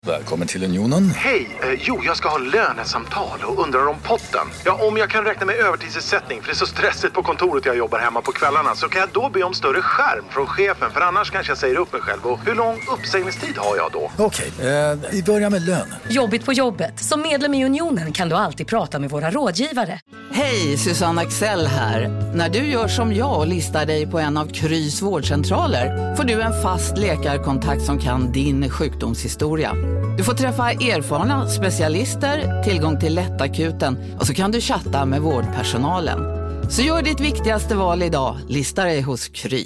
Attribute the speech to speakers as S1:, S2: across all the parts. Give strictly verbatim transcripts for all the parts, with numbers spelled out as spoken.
S1: Välkommen till Unionen.
S2: Hej, eh, jo jag ska ha lönesamtal och undrar om potten. Ja, om jag kan räkna med övertidsersättning för det är så stressigt på kontoret jag jobbar hemma på kvällarna, så kan jag då be om större skärm från chefen, för annars kanske jag säger upp mig själv. Och hur lång uppsägningstid har jag då?
S1: Okej, eh, vi börjar med lön.
S3: Jobbigt på jobbet. Som medlem i Unionen kan du alltid prata med våra rådgivare.
S4: Hej, Susanne Axel här. När du gör som jag och listar dig på en av Krys vårdcentraler får du en fast läkarkontakt som kan din sjukdomshistoria. Du får träffa erfarna specialister, tillgång till lättakuten och så kan du chatta med vårdpersonalen. Så gör ditt viktigaste val idag, lista dig hos Kry.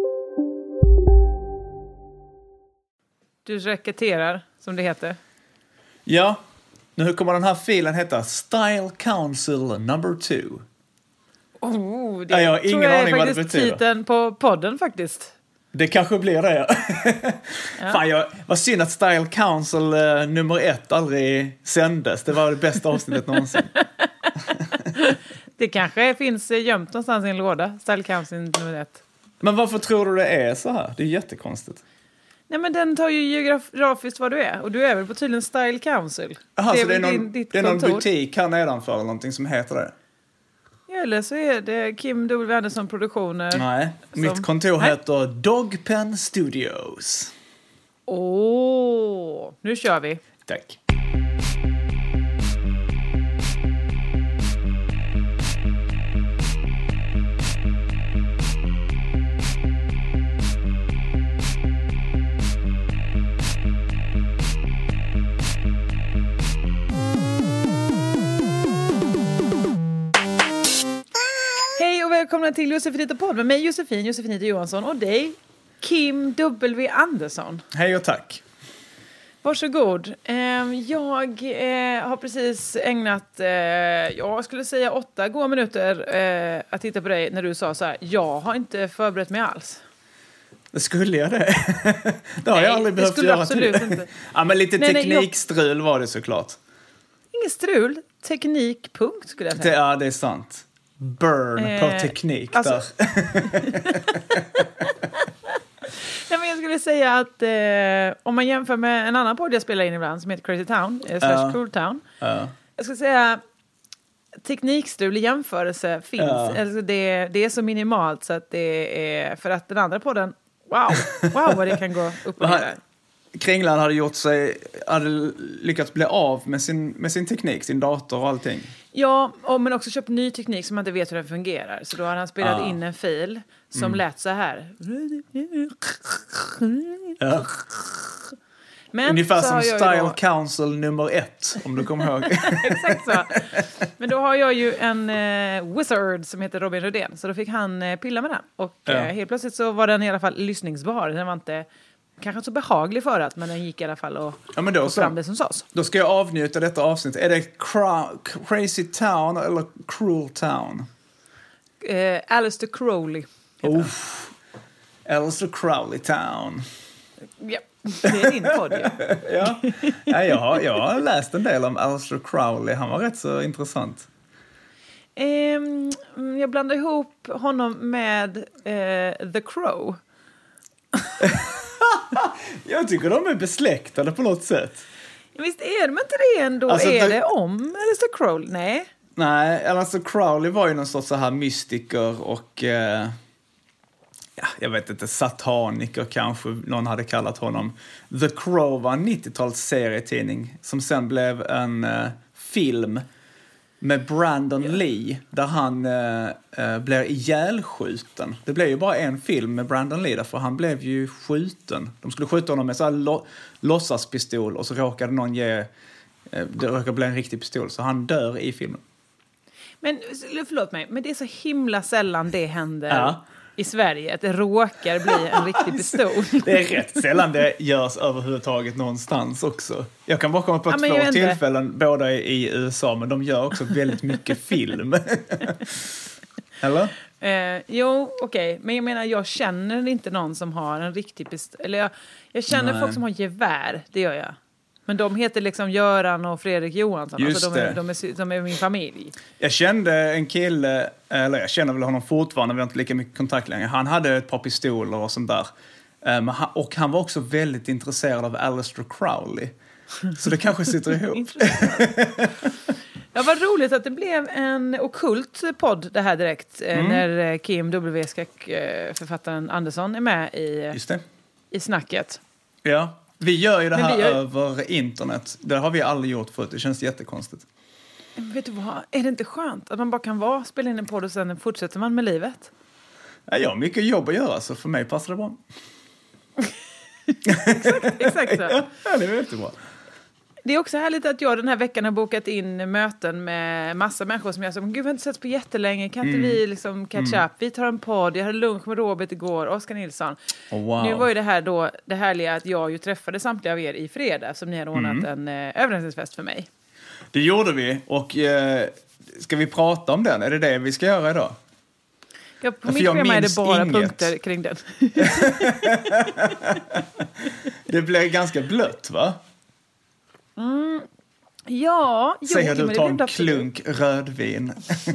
S5: Du reketerar, som det heter.
S6: Ja, nu kommer den här filen heta Style Council number two.
S5: Oh, det
S6: ja, jag har ingen
S5: tror jag
S6: aning
S5: är
S6: vad det
S5: faktiskt
S6: betyder.
S5: titeln på podden faktiskt.
S6: Det kanske blir det, ja.
S5: Ja.
S6: Fan, jag, vad synd att Style Council uh, nummer ett aldrig sändes. Det var det bästa avsnittet någonsin.
S5: Det kanske finns gömt någonstans i en låda, Style Council nummer ett.
S6: Men varför tror du det är så här? Det är jättekonstigt.
S5: Nej, men den tar ju geografiskt vad du är. Och du är väl på tydligen Style Council.
S6: Aha,
S5: det är
S6: så det är
S5: väl
S6: någon,
S5: din, ditt
S6: det är någon
S5: kontor.
S6: butik här nedanför eller någonting som heter det?
S5: Eller så är det Kim W. Andersson Produktioner.
S6: Nej,
S5: som...
S6: mitt kontor
S5: Nej.
S6: heter Dogpen Studios.
S5: Åh, oh, nu kör vi.
S6: Tack.
S5: Hej och välkomna till Josefinito podd med mig Josefin, Josefinito Johansson och dig, Kim W. Andersson.
S6: Hej och tack.
S5: Varsågod. Jag har precis ägnat, jag skulle säga åtta goda minuter att titta på dig när du sa så här: jag har inte förberett mig alls.
S6: Skulle jag det? Det har
S5: Nej,
S6: jag aldrig
S5: det
S6: behövt
S5: skulle
S6: göra
S5: absolut
S6: till.
S5: inte.
S6: Ja, men lite
S5: Nej, nej, jag-
S6: teknikstrul var det såklart.
S5: Ingen strul, teknik, punkt skulle jag
S6: Det,
S5: säga.
S6: ja, det är sant. Burn
S5: Eh,
S6: på teknik
S5: alltså-
S6: där.
S5: Nej, men jag skulle säga att eh, om man jämför med en annan podd jag spelar in ibland som heter Crazy Town, eh, slash
S6: Ja.
S5: Cool Town.
S6: Ja.
S5: Jag skulle säga teknikstrul i jämförelse finns.
S6: Ja.
S5: Alltså det, det är så minimalt så att det är, för att den andra podden, wow, wow vad det kan gå upp och
S6: Han-
S5: ner.
S6: Kringlan hade gjort sig, hade lyckats bli av med sin, med sin teknik, sin dator och allting.
S5: Ja, och, men också köpt ny teknik som man inte vet hur den fungerar. Så då har han spelat
S6: Ah.
S5: in en fil som lät så här.
S6: Ja.
S5: Men
S6: Ungefär
S5: så
S6: som
S5: har jag ju
S6: Style
S5: då-
S6: Council nummer ett, om du kommer ihåg.
S5: Exakt så. Men då har jag ju en eh, wizard som heter Robin Rudén. Så då fick han eh, pilla med den. Och
S6: Ja.
S5: eh, helt plötsligt så var den i alla fall lyssningsbar. Den var inte kanske inte så behaglig för att, men den gick i alla fall och
S6: Ja, men då
S5: få
S6: så.
S5: fram det som sades.
S6: Då ska jag avnjuta detta avsnitt. Är det cra- Crazy Town eller Cruel Town?
S5: Eh, Alistair Crowley heter
S6: Oh. Alistair Crowley Town.
S5: den. Ja, det är din podd ju.
S6: Ja, ja jag, har, jag har läst en del om Alistair Crowley. Han var rätt så intressant.
S5: Ehm, jag blandar ihop honom med eh, The Crow.
S6: Jag tycker de är besläktade på något sätt.
S5: Visst är de inte det ändå?
S6: Alltså,
S5: är
S6: The-
S5: det om Alistair Crowley? Nej.
S6: Nej, Alistair Crowley var ju någon sorts så här mystiker och eh, ja, jag vet inte, sataniker kanske någon hade kallat honom. The Crow var en nittio-tals serietidning som sen blev en eh, film med Brandon Lee där han eh, eh, blev ihjälskjuten. Det blev ju bara en film med Brandon Lee därför han blev ju skjuten. De skulle skjuta honom med så här lo- låtsaspistol och så råkade någon ge, eh, det råkade bli en riktig pistol så han dör i filmen.
S5: Men förlåt mig, men det är så himla sällan det händer
S6: Ja.
S5: i Sverige. Att det råkar bli en riktig pistol.
S6: Det är rätt sällan det görs överhuvudtaget någonstans också. Jag kan bara komma på
S5: Ja, men
S6: två
S5: jag vet inte.
S6: tillfällen, båda i U S A, men de gör också väldigt mycket film. Eller?
S5: Eh, jo, okej. Men jag menar, jag känner inte någon som har en riktig pistol. Eller jag, jag känner
S6: Nej.
S5: folk som har gevär, det gör jag. Men de heter liksom Göran och Fredrik Johansson.
S6: Just
S5: alltså de, är,
S6: det.
S5: de, är, de är min familj.
S6: Jag kände en kille, eller jag känner väl honom fortfarande, vi har inte lika mycket kontakt längre. Han hade ett par pistoler och sånt där. Um, och han var också väldigt intresserad av Alistair Crowley. Så det kanske sitter ihop.
S5: Ja, vad roligt att det blev en ockult podd det här direkt. Mm. När Kim W. Skräck, författaren Andersson, är med i,
S6: Just det.
S5: i snacket.
S6: Ja, vi gör ju det här
S5: gör...
S6: över internet. Det har vi aldrig gjort förut. Det känns jättekonstigt.
S5: Vet du vad? Är det inte skönt att man bara kan vara, spela in en podd och sen fortsätter man med livet?
S6: Ja, jag har mycket jobb att göra, så för mig passar det bra.
S5: exakt, exakt så.
S6: Ja, det är jättebra.
S5: Det är också härligt att jag den här veckan har bokat in möten med massa människor som jag sa, gud, vi har inte sett på jättelänge, kan inte mm. vi liksom catch mm. up? Vi tar en podd, jag hade lunch med Robert igår, Oskar Nilsson.
S6: Oh, wow.
S5: Nu var ju det här då, det härliga att jag ju träffade samtliga av er i fredag som ni har ordnat mm. en eh, överraskningsfest för mig.
S6: Det gjorde vi, och eh, ska vi prata om den? Är det det vi ska göra idag?
S5: Ja, på mitt schema är det bara
S6: inget.
S5: punkter kring den.
S6: Det blev ganska blött, va?
S5: Mm. Ja,
S6: säger du tar en klunk rödvin.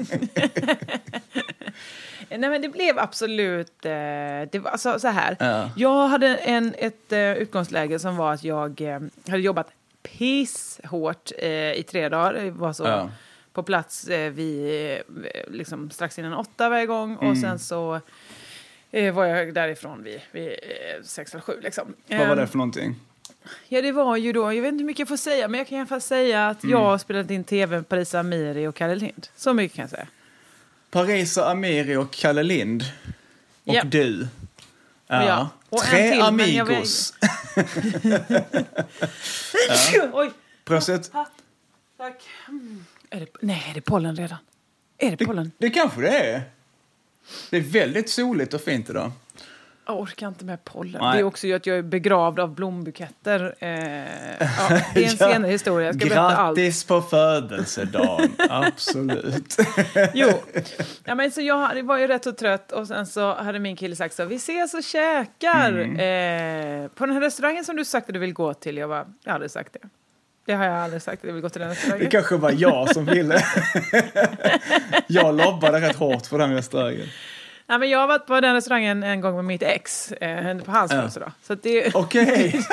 S5: Nej, men det blev absolut eh, det var alltså så här.
S6: Ja.
S5: Jag hade en ett eh, utgångsläge som var att jag eh, hade jobbat pisshårt eh, i tre dagar. Det var så
S6: ja.
S5: på plats eh, vid eh, liksom strax innan åtta varje gång mm. och sen så eh, var jag därifrån vid, vid eh, sex eller sju liksom.
S6: Vad var det för någonting?
S5: Ja, det var ju då, jag vet inte hur mycket jag får säga, men jag kan i alla fall säga att mm. jag har spelat in tv med Parisa Amiri och Kalle Lind. Så mycket kan jag säga. Parisa
S6: Amiri och Kalle Lind. Och
S5: ja.
S6: du. Ja.
S5: ja. Och
S6: Tre
S5: till,
S6: amigos.
S5: ja. Oj.
S6: Prosit.
S5: Tack. Mm. Är det, nej, är det pollen redan? Är det pollen?
S6: Det, det kanske det är. Det är väldigt soligt och fint idag.
S5: Jag orkar inte med pollen.
S6: Nej.
S5: Det är också ju att jag är begravd av blombuketter. Eh, ja, det är en senare historia. Jag ska berätta allt.
S6: Grattis på födelsedagen. Absolut.
S5: Jo. Ja, men så jag var ju rätt och trött. Och sen så hade min kille sagt så. Vi ses och käkar. Mm. Eh, på den här restaurangen som du sagt att du vill gå till. Jag bara, jag har aldrig sagt det. Det har jag aldrig sagt att jag vill gå till den restaurangen.
S6: Det kanske var jag som ville. Jag lobbade rätt hårt för den restaurangen.
S5: Nej, men jag har varit på den restaurangen en gång med mitt ex eh, på hans födelsedag. Så det
S6: okej.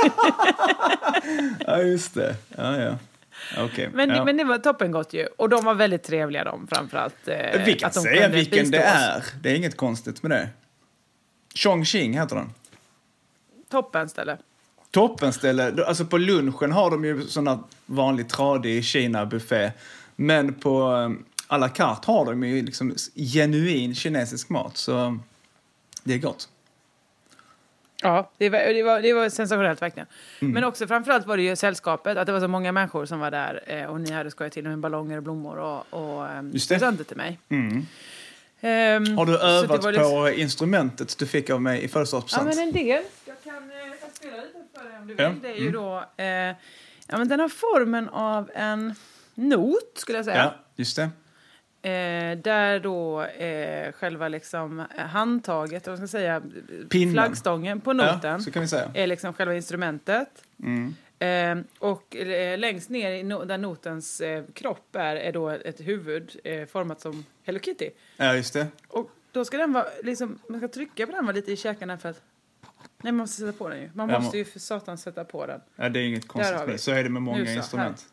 S6: Ja, just det. Ja, ja. Okay.
S5: Men,
S6: ja.
S5: men det var toppengott ju. Och de var väldigt trevliga de framförallt. Eh,
S6: Vi kan
S5: att de
S6: säga vilken
S5: bistå
S6: det
S5: oss.
S6: är. Det är inget konstigt med det. Chongqing heter den.
S5: Toppenställe.
S6: Toppenställe. Alltså på lunchen har de ju sådana vanlig tradig Kina-buffé. Men på à la carte har de ju liksom genuin kinesisk mat. Så det är gott.
S5: Ja, det var, det var, det var sensationellt verkligen.
S6: Mm.
S5: Men också framförallt var det ju sällskapet. Att det var så många människor som var där. Och ni hade skojat till med ballonger och blommor och, och presenter till mig.
S6: Mm.
S5: Um,
S6: har du övat
S5: liksom...
S6: på instrumentet du fick av mig i födelsedagspresent?
S5: Ja, men en del. Jag kan jag spela lite för dig om du vill.
S6: Ja.
S5: Det är ju mm. då... Eh, ja, men den har formen av en not, skulle jag säga.
S6: Ja, just det.
S5: Eh, där då eh, själva liksom handtaget, vad ska jag säga,
S6: pinnen.
S5: Flaggstången på noten,
S6: ja, så kan vi säga.
S5: Är liksom själva instrumentet.
S6: Mm.
S5: Eh, och eh, längst ner i no- där notens eh, kropp är, är då ett huvud eh, format som Hello Kitty.
S6: Ja, just det.
S5: Och då ska den vara liksom, man ska trycka på den var lite i käkarna för att nej, man måste sätta på den ju. Man
S6: ja,
S5: måste ju för satan sätta på den.
S6: Ja, det är inget konstigt med. Så är det med många så, instrument. Här.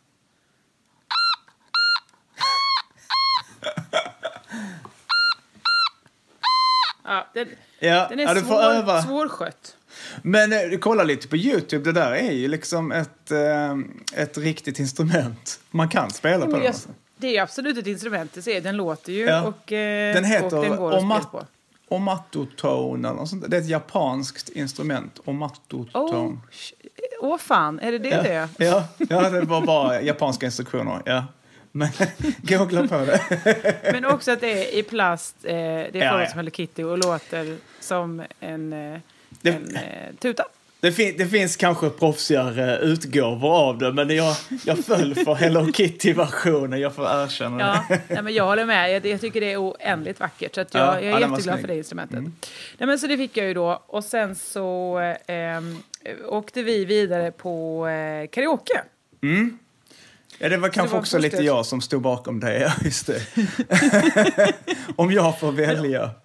S6: Ja, den, ja,
S5: den är
S6: ja, du
S5: svår,
S6: får öva.
S5: svårskött.
S6: Men eh, kolla lite på YouTube. Det där är ju liksom ett, eh, ett riktigt instrument. Man kan spela på
S5: jag,
S6: den. Alltså.
S5: Det är absolut ett instrument. Det ser, den låter ju
S6: ja.
S5: och, eh,
S6: den heter
S5: och den går att
S6: omat-
S5: spela på.
S6: Omatotone eller något sånt. Det är ett japanskt instrument. Omatotone.
S5: Åh, oh, oh, fan. Är det det
S6: ja.
S5: det är?
S6: Ja. ja, det var bara japanska instruktioner. Ja. Men googla på det.
S5: Men också att det är i plast. Eh, det är
S6: ja,
S5: format
S6: ja.
S5: som Hello Kitty och låter som en, eh,
S6: det,
S5: en eh, tuta.
S6: Det, fin- det finns kanske proffsigare utgåvor av det, men jag, jag föll för Hello Kitty-versionen, jag får erkänna
S5: ja,
S6: det.
S5: Nej, men jag håller med, jag, jag tycker det är oändligt vackert, så att jag,
S6: ja,
S5: jag är
S6: ja,
S5: jätteglad för det instrumentet. Mm. Nej, men så det fick jag ju då, och sen så eh, åkte vi vidare på eh, karaoke.
S6: Mm. Ja, det var kanske det var också lite jag som stod bakom det, ja, just det. Om jag får välja.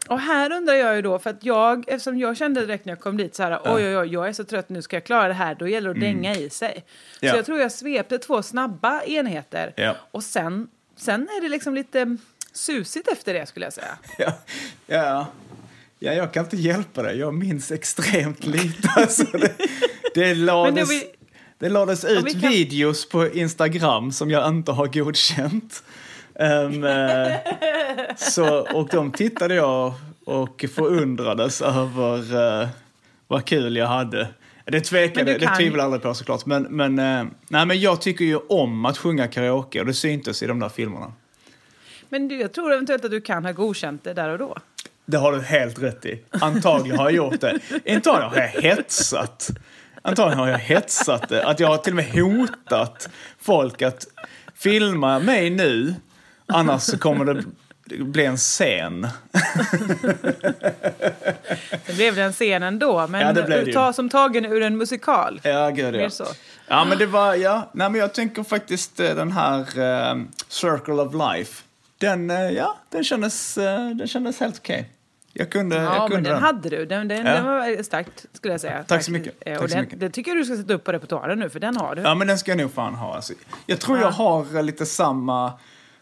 S5: Och här undrar jag ju då, för att jag, eftersom jag kände direkt när jag kom dit så här, oj oj oj, jag är så trött, nu ska jag klara det här, då gäller det att
S6: Mm.
S5: dänga i sig. Så
S6: Ja.
S5: jag tror jag svepte två snabba enheter,
S6: Ja.
S5: och sen, sen är det liksom lite susigt efter det, skulle jag säga.
S6: Ja, ja. ja, jag kan inte hjälpa det. Jag minns extremt lite. Alltså det, det lades,
S5: Men det,
S6: det lades ut
S5: vi kan-
S6: videos på Instagram som jag inte har godkänt. Um, eh, så, och de tittade jag och förundrades över uh, vad kul jag hade. Det tvekade,
S5: Men du kan-
S6: det tvivlar jag aldrig på såklart. Men, men, uh, nej, men jag tycker ju om att sjunga karaoke och det syntes i de där filmerna.
S5: Men du, jag tror eventuellt att du kan ha godkänt det där och då.
S6: Det har du helt rätt i. Antagligen har jag gjort det. Antagligen har jag hetsat. Antagligen har jag hetsat det. Att jag har till och med hotat folk att filma mig nu. Annars så kommer det bli en scen.
S5: Det blev den scenen då, men
S6: Ja, det blev det ju.
S5: ta, som tagen ur en musikal.
S6: Ja, gud
S5: Mer
S6: ja.
S5: så.
S6: Ja, men det var, ja. Nej, men jag tänker faktiskt eh, den här eh, Circle of Life. Den, eh, ja, den kändes, eh, den kändes helt okej. Jag kunde,
S5: Ja,
S6: jag kunde
S5: men den hade du. Den, den,
S6: Ja.
S5: den var starkt, skulle jag säga.
S6: Tack så mycket.
S5: Eh,
S6: Tack
S5: Och
S6: så
S5: den,
S6: mycket.
S5: det tycker jag du ska sätta upp på repertoaren nu, för den har du.
S6: Ja, men den ska jag nog fan ha. Alltså, jag tror
S5: Ja.
S6: jag har eh, lite samma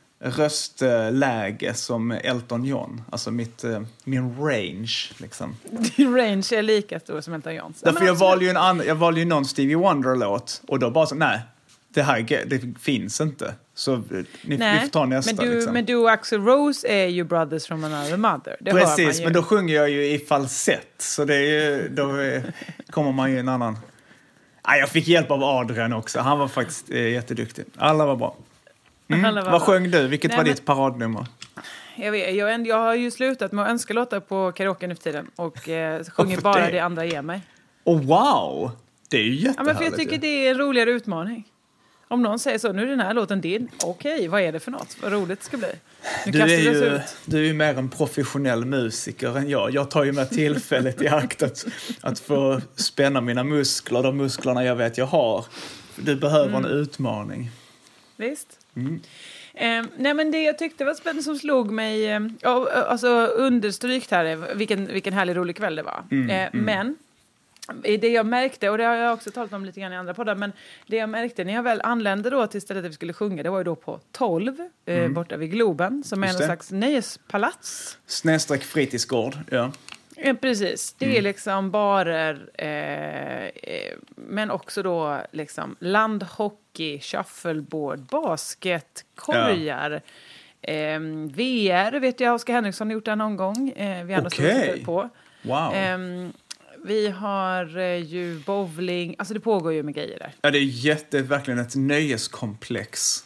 S6: röstläge som Elton John. Alltså mitt, eh, min range, liksom.
S5: Din range är lika stor som Elton Johns. Ja,
S6: Därför
S5: men
S6: jag
S5: absolut.
S6: valde ju en annan, jag valde ju någon Stevie Wonder-låt. Och då bara så, nej, det här det finns inte. Så eh, ni,
S5: Nej,
S6: vi får ta nästa,
S5: men du,
S6: liksom.
S5: men du och Axl Rose är ju brothers from another mother. Det hör man
S6: Precis,
S5: ju.
S6: men då sjunger jag ju i falsett. Så det är ju, då är, kommer man ju en annan... Nej, jag fick hjälp av Adrian också. Han var faktiskt eh, jätteduktig. Alla var bra. Mm.
S5: Alla var
S6: Vad
S5: bra.
S6: sjöng du? Vilket
S5: Nej,
S6: var
S5: men-
S6: ditt paradnummer?
S5: Jag, vet, jag, jag har ju slutat med att önska låtar på karaoke nu för tiden. Och eh, sjunger
S6: Varför
S5: bara
S6: det?
S5: det andra ger mig.
S6: Oh, wow! Det är ju
S5: Ja,
S6: jättehärligt.
S5: men för jag tycker
S6: ju.
S5: det är en roligare utmaning. Om någon säger så, nu är den här låten din. Okej, vad är det för något? Vad roligt det ska bli. Nu
S6: Du
S5: kastar
S6: är,
S5: vi oss
S6: ju,
S5: ut.
S6: du är ju mer en professionell musiker än jag. Jag tar ju med tillfället i akt att, att få spänna mina muskler, de musklerna jag vet jag har. Du behöver
S5: Mm.
S6: en utmaning.
S5: Visst.
S6: Mm.
S5: Eh, nej, men det jag tyckte var spännande som slog mig, eh, ja, alltså understrykt här, är vilken, vilken härlig rolig kväll det var.
S6: Mm,
S5: eh,
S6: mm.
S5: Men det jag märkte, och det har jag också talat om lite grann i andra poddar, men det jag märkte när jag väl anlände då till stället där vi skulle sjunga, det var ju då på tolv, eh, borta vid Globen, som är
S6: Just
S5: någon
S6: det.
S5: slags nöjespalats.
S6: Snedstreck fritidsgård, ja.
S5: Eh, precis, det är liksom barer, eh, eh, men också då liksom landhockey, shuffleboard, basket, korgar, eh, V R vet jag Oskar Henriksson har gjort det någon gång. Eh, vi andra
S6: Okej.
S5: stod på.
S6: Wow.
S5: Ehm, vi har eh, ju bowling, alltså det pågår ju med grejer där.
S6: Ja, det är jätte, verkligen ett nöjeskomplex.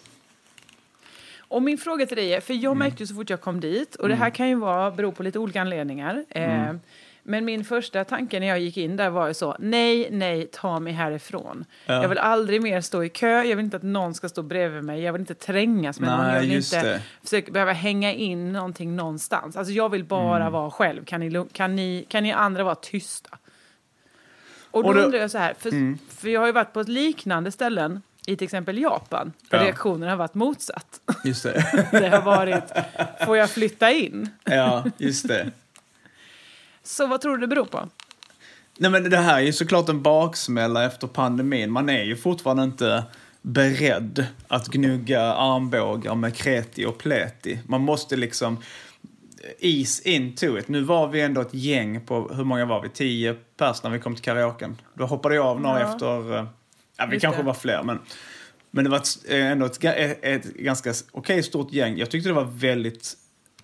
S5: Och min fråga till dig är, för jag märkte ju så fort jag kom dit, och det här kan ju vara, bero på lite olika anledningar. Eh, men min första tanke när jag gick in där var ju så, nej, nej, ta mig härifrån.
S6: Ja.
S5: Jag vill aldrig mer stå i kö, jag vill inte att någon ska stå bredvid mig, jag vill inte trängas med
S6: Nej,
S5: någon, jag vill
S6: just
S5: inte
S6: det.
S5: försöka behöva hänga in någonting någonstans. Alltså jag vill bara
S6: Mm.
S5: vara själv, kan ni, lu- kan, ni, kan ni andra vara tysta? Och då,
S6: Och då-
S5: undrar jag så här, för,
S6: Mm.
S5: för jag har ju varit på ett liknande ställen i till exempel Japan, där
S6: Ja.
S5: reaktionen har varit motsatt.
S6: Just det.
S5: Det har varit, får jag flytta in?
S6: Ja, just det.
S5: Så vad tror du det beror på?
S6: Nej, men det här är ju såklart en baksmälla efter pandemin. Man är ju fortfarande inte beredd att gnugga armbågar med kreti och pleti. Man måste liksom ease into it. Nu var vi ändå ett gäng på, hur många var vi? Tio pers när vi kom till karaoken. Då hoppade jag av några
S5: Ja.
S6: efter, eh, ja, vi
S5: Just
S6: kanske
S5: det.
S6: var fler, men, men det var ett, eh, ändå ett, ett, ett ganska okej stort gäng. Jag tyckte det var väldigt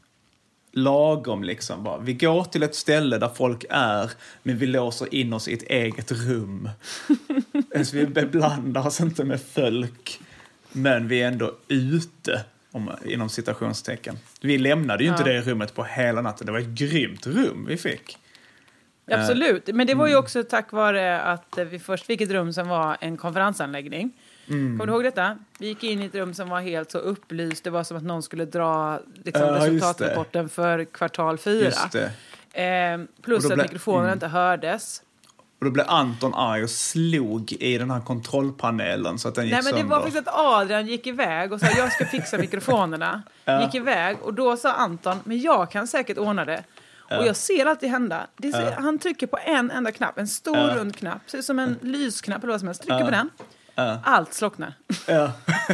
S6: lagom liksom. Bara. Vi går till ett ställe där folk är, men vi låser in oss i ett eget rum. Så vi beblandar oss inte med folk, men vi är ändå ute, om, inom citationstecken. Vi lämnade ju inte
S5: Ja.
S6: det rummet på hela natten. Det var ett grymt rum vi fick.
S5: Absolut, men det var ju också tack vare att vi först fick ett rum som var en konferensanläggning.
S6: Mm.
S5: Kommer du ihåg detta? Vi gick in i ett rum som var helt så upplyst. Det var som att någon skulle dra liksom,
S6: Ja, just det.
S5: resultatrapporten för kvartal fyra.
S6: Just det.
S5: Eh, plus
S6: Och då
S5: att
S6: blev-
S5: mikrofonen
S6: mm.
S5: inte hördes.
S6: Och då blev Anton arg och slog i den här kontrollpanelen så att den gick
S5: Nej, men det
S6: sönder.
S5: var faktiskt att Adrian gick iväg och sa jag ska fixa mikrofonerna.
S6: Ja.
S5: Gick iväg och då sa Anton, men jag kan säkert ordna det. Ja. Och jag ser alltid hända. Det ser, ja. Han trycker på en enda knapp. En stor ja. rund knapp. Ser som en lysknapp eller vad som helst. Trycker ja. på den. Ja. Allt slocknar. Ja.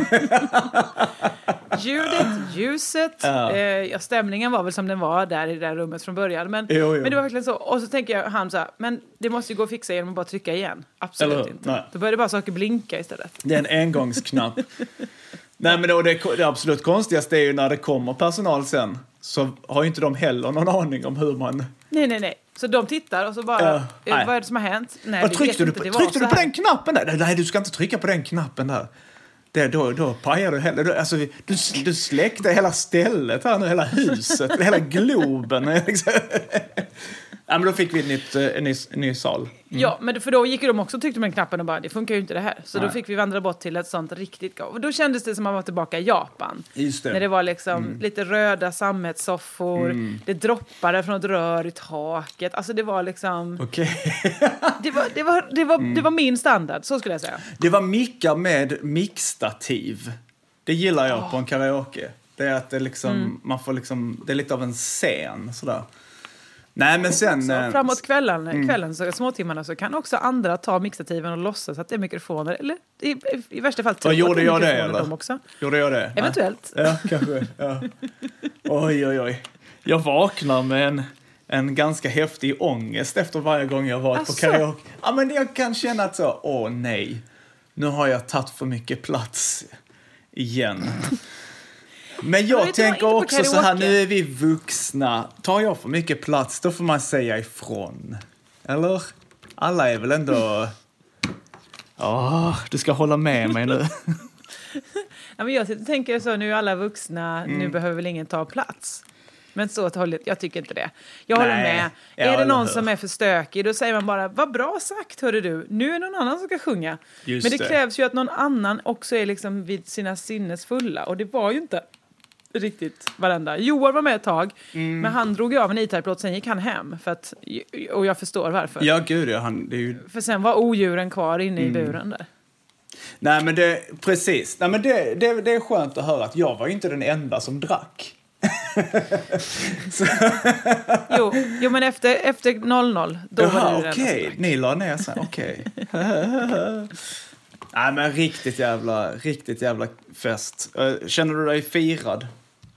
S5: Ljudet, ljuset. Ja. Eh, ja, stämningen var väl som den var där i det där rummet från början. Men, jo, jo. men det var verkligen så. Och så tänker jag, han så här, men det måste ju gå att fixa genom att bara trycka igen. Absolut eller, inte. Nej. Då börjar det bara saker blinka istället.
S6: Det är en engångsknapp. Nej, men då, det, det absolut konstigaste är ju när det kommer personal sen. Så har ju inte de heller någon aning om hur man...
S5: Nej, nej, nej. Så de tittar och så bara, uh, vad är det som har hänt? Nej,
S6: vad tryckte du på, det tryckte du på den knappen där? Nej, du ska inte trycka på den knappen där. Det, då, då pajar du hela... Alltså, du, du släckte hela stället här nu, hela huset, hela globen. Ja, men då fick vi ett nytt, en ny, en ny sal. Mm.
S5: Ja, men för då gick de också och tryckte med den knappen och bara, det funkar ju inte det här. Så Nej. Då fick vi vandra bort till ett sånt riktigt gav. Och då kändes det som att man var tillbaka i Japan.
S6: Just det.
S5: När det var liksom mm. lite röda sammetssoffor. Mm. Det droppade från ett rör i taket. Alltså det var liksom...
S6: Okej.
S5: Okay. det, var, det, var, det, var, mm. det var min standard, så skulle jag säga.
S6: Det var mickar med mixtativ. Det gillar jag oh. på en karaoke. Det är att det liksom, mm. man får liksom, det är lite av en scen sådär. Nej, men sen...
S5: Så framåt kvällen, mm. kvällen så, småtimmarna så kan också andra ta mixtativen och låtsas att det är mikrofoner. Eller i, i, i värsta fall
S6: tror jag att det är mikrofoner jag det, de
S5: också.
S6: Gjorde jag det?
S5: Eventuellt.
S6: Ja, kanske. Ja. Oj, oj, oj. Jag vaknar med en, en ganska häftig ångest efter varje gång jag varit alltså. på karaoke. Ja, men jag kan känna att så, åh nej. Nu har jag tagit för mycket plats igen. Men jag, jag tänker också så här, nu är vi vuxna. Tar jag för mycket plats, då får man säga ifrån. Eller? Alla är väl ändå... Ja, oh, du ska hålla med mig nu.
S5: Ja, men jag tänker så, nu är alla vuxna, mm. nu behöver väl ingen ta plats. Men så jag tycker inte det. Jag Nej, håller med. Är det någon hur. som är för stökig, då säger man bara, vad bra sagt, hörde du. Nu är det någon annan som ska sjunga. Just men det, det krävs ju att någon annan också är liksom vid sina sinnesfulla. Och det var ju inte... riktigt varenda. Joar var med ett tag, mm. men han drog ju av en E-Type-låt, sen gick han hem. För att, och jag förstår varför.
S6: Ja, gud, ja, han, det är ju...
S5: För sen var odjuren kvar inne mm. i buren där.
S6: Nej, men det, precis. Nej, men det, det, det är skönt att höra att jag var inte den enda som drack.
S5: jo, jo, men efter, efter noll noll, då Jaha, var det den
S6: okej. Okay. Ni la ner sen, okej. Okay. Nej, men riktigt jävla, riktigt jävla fest. Känner du dig firad?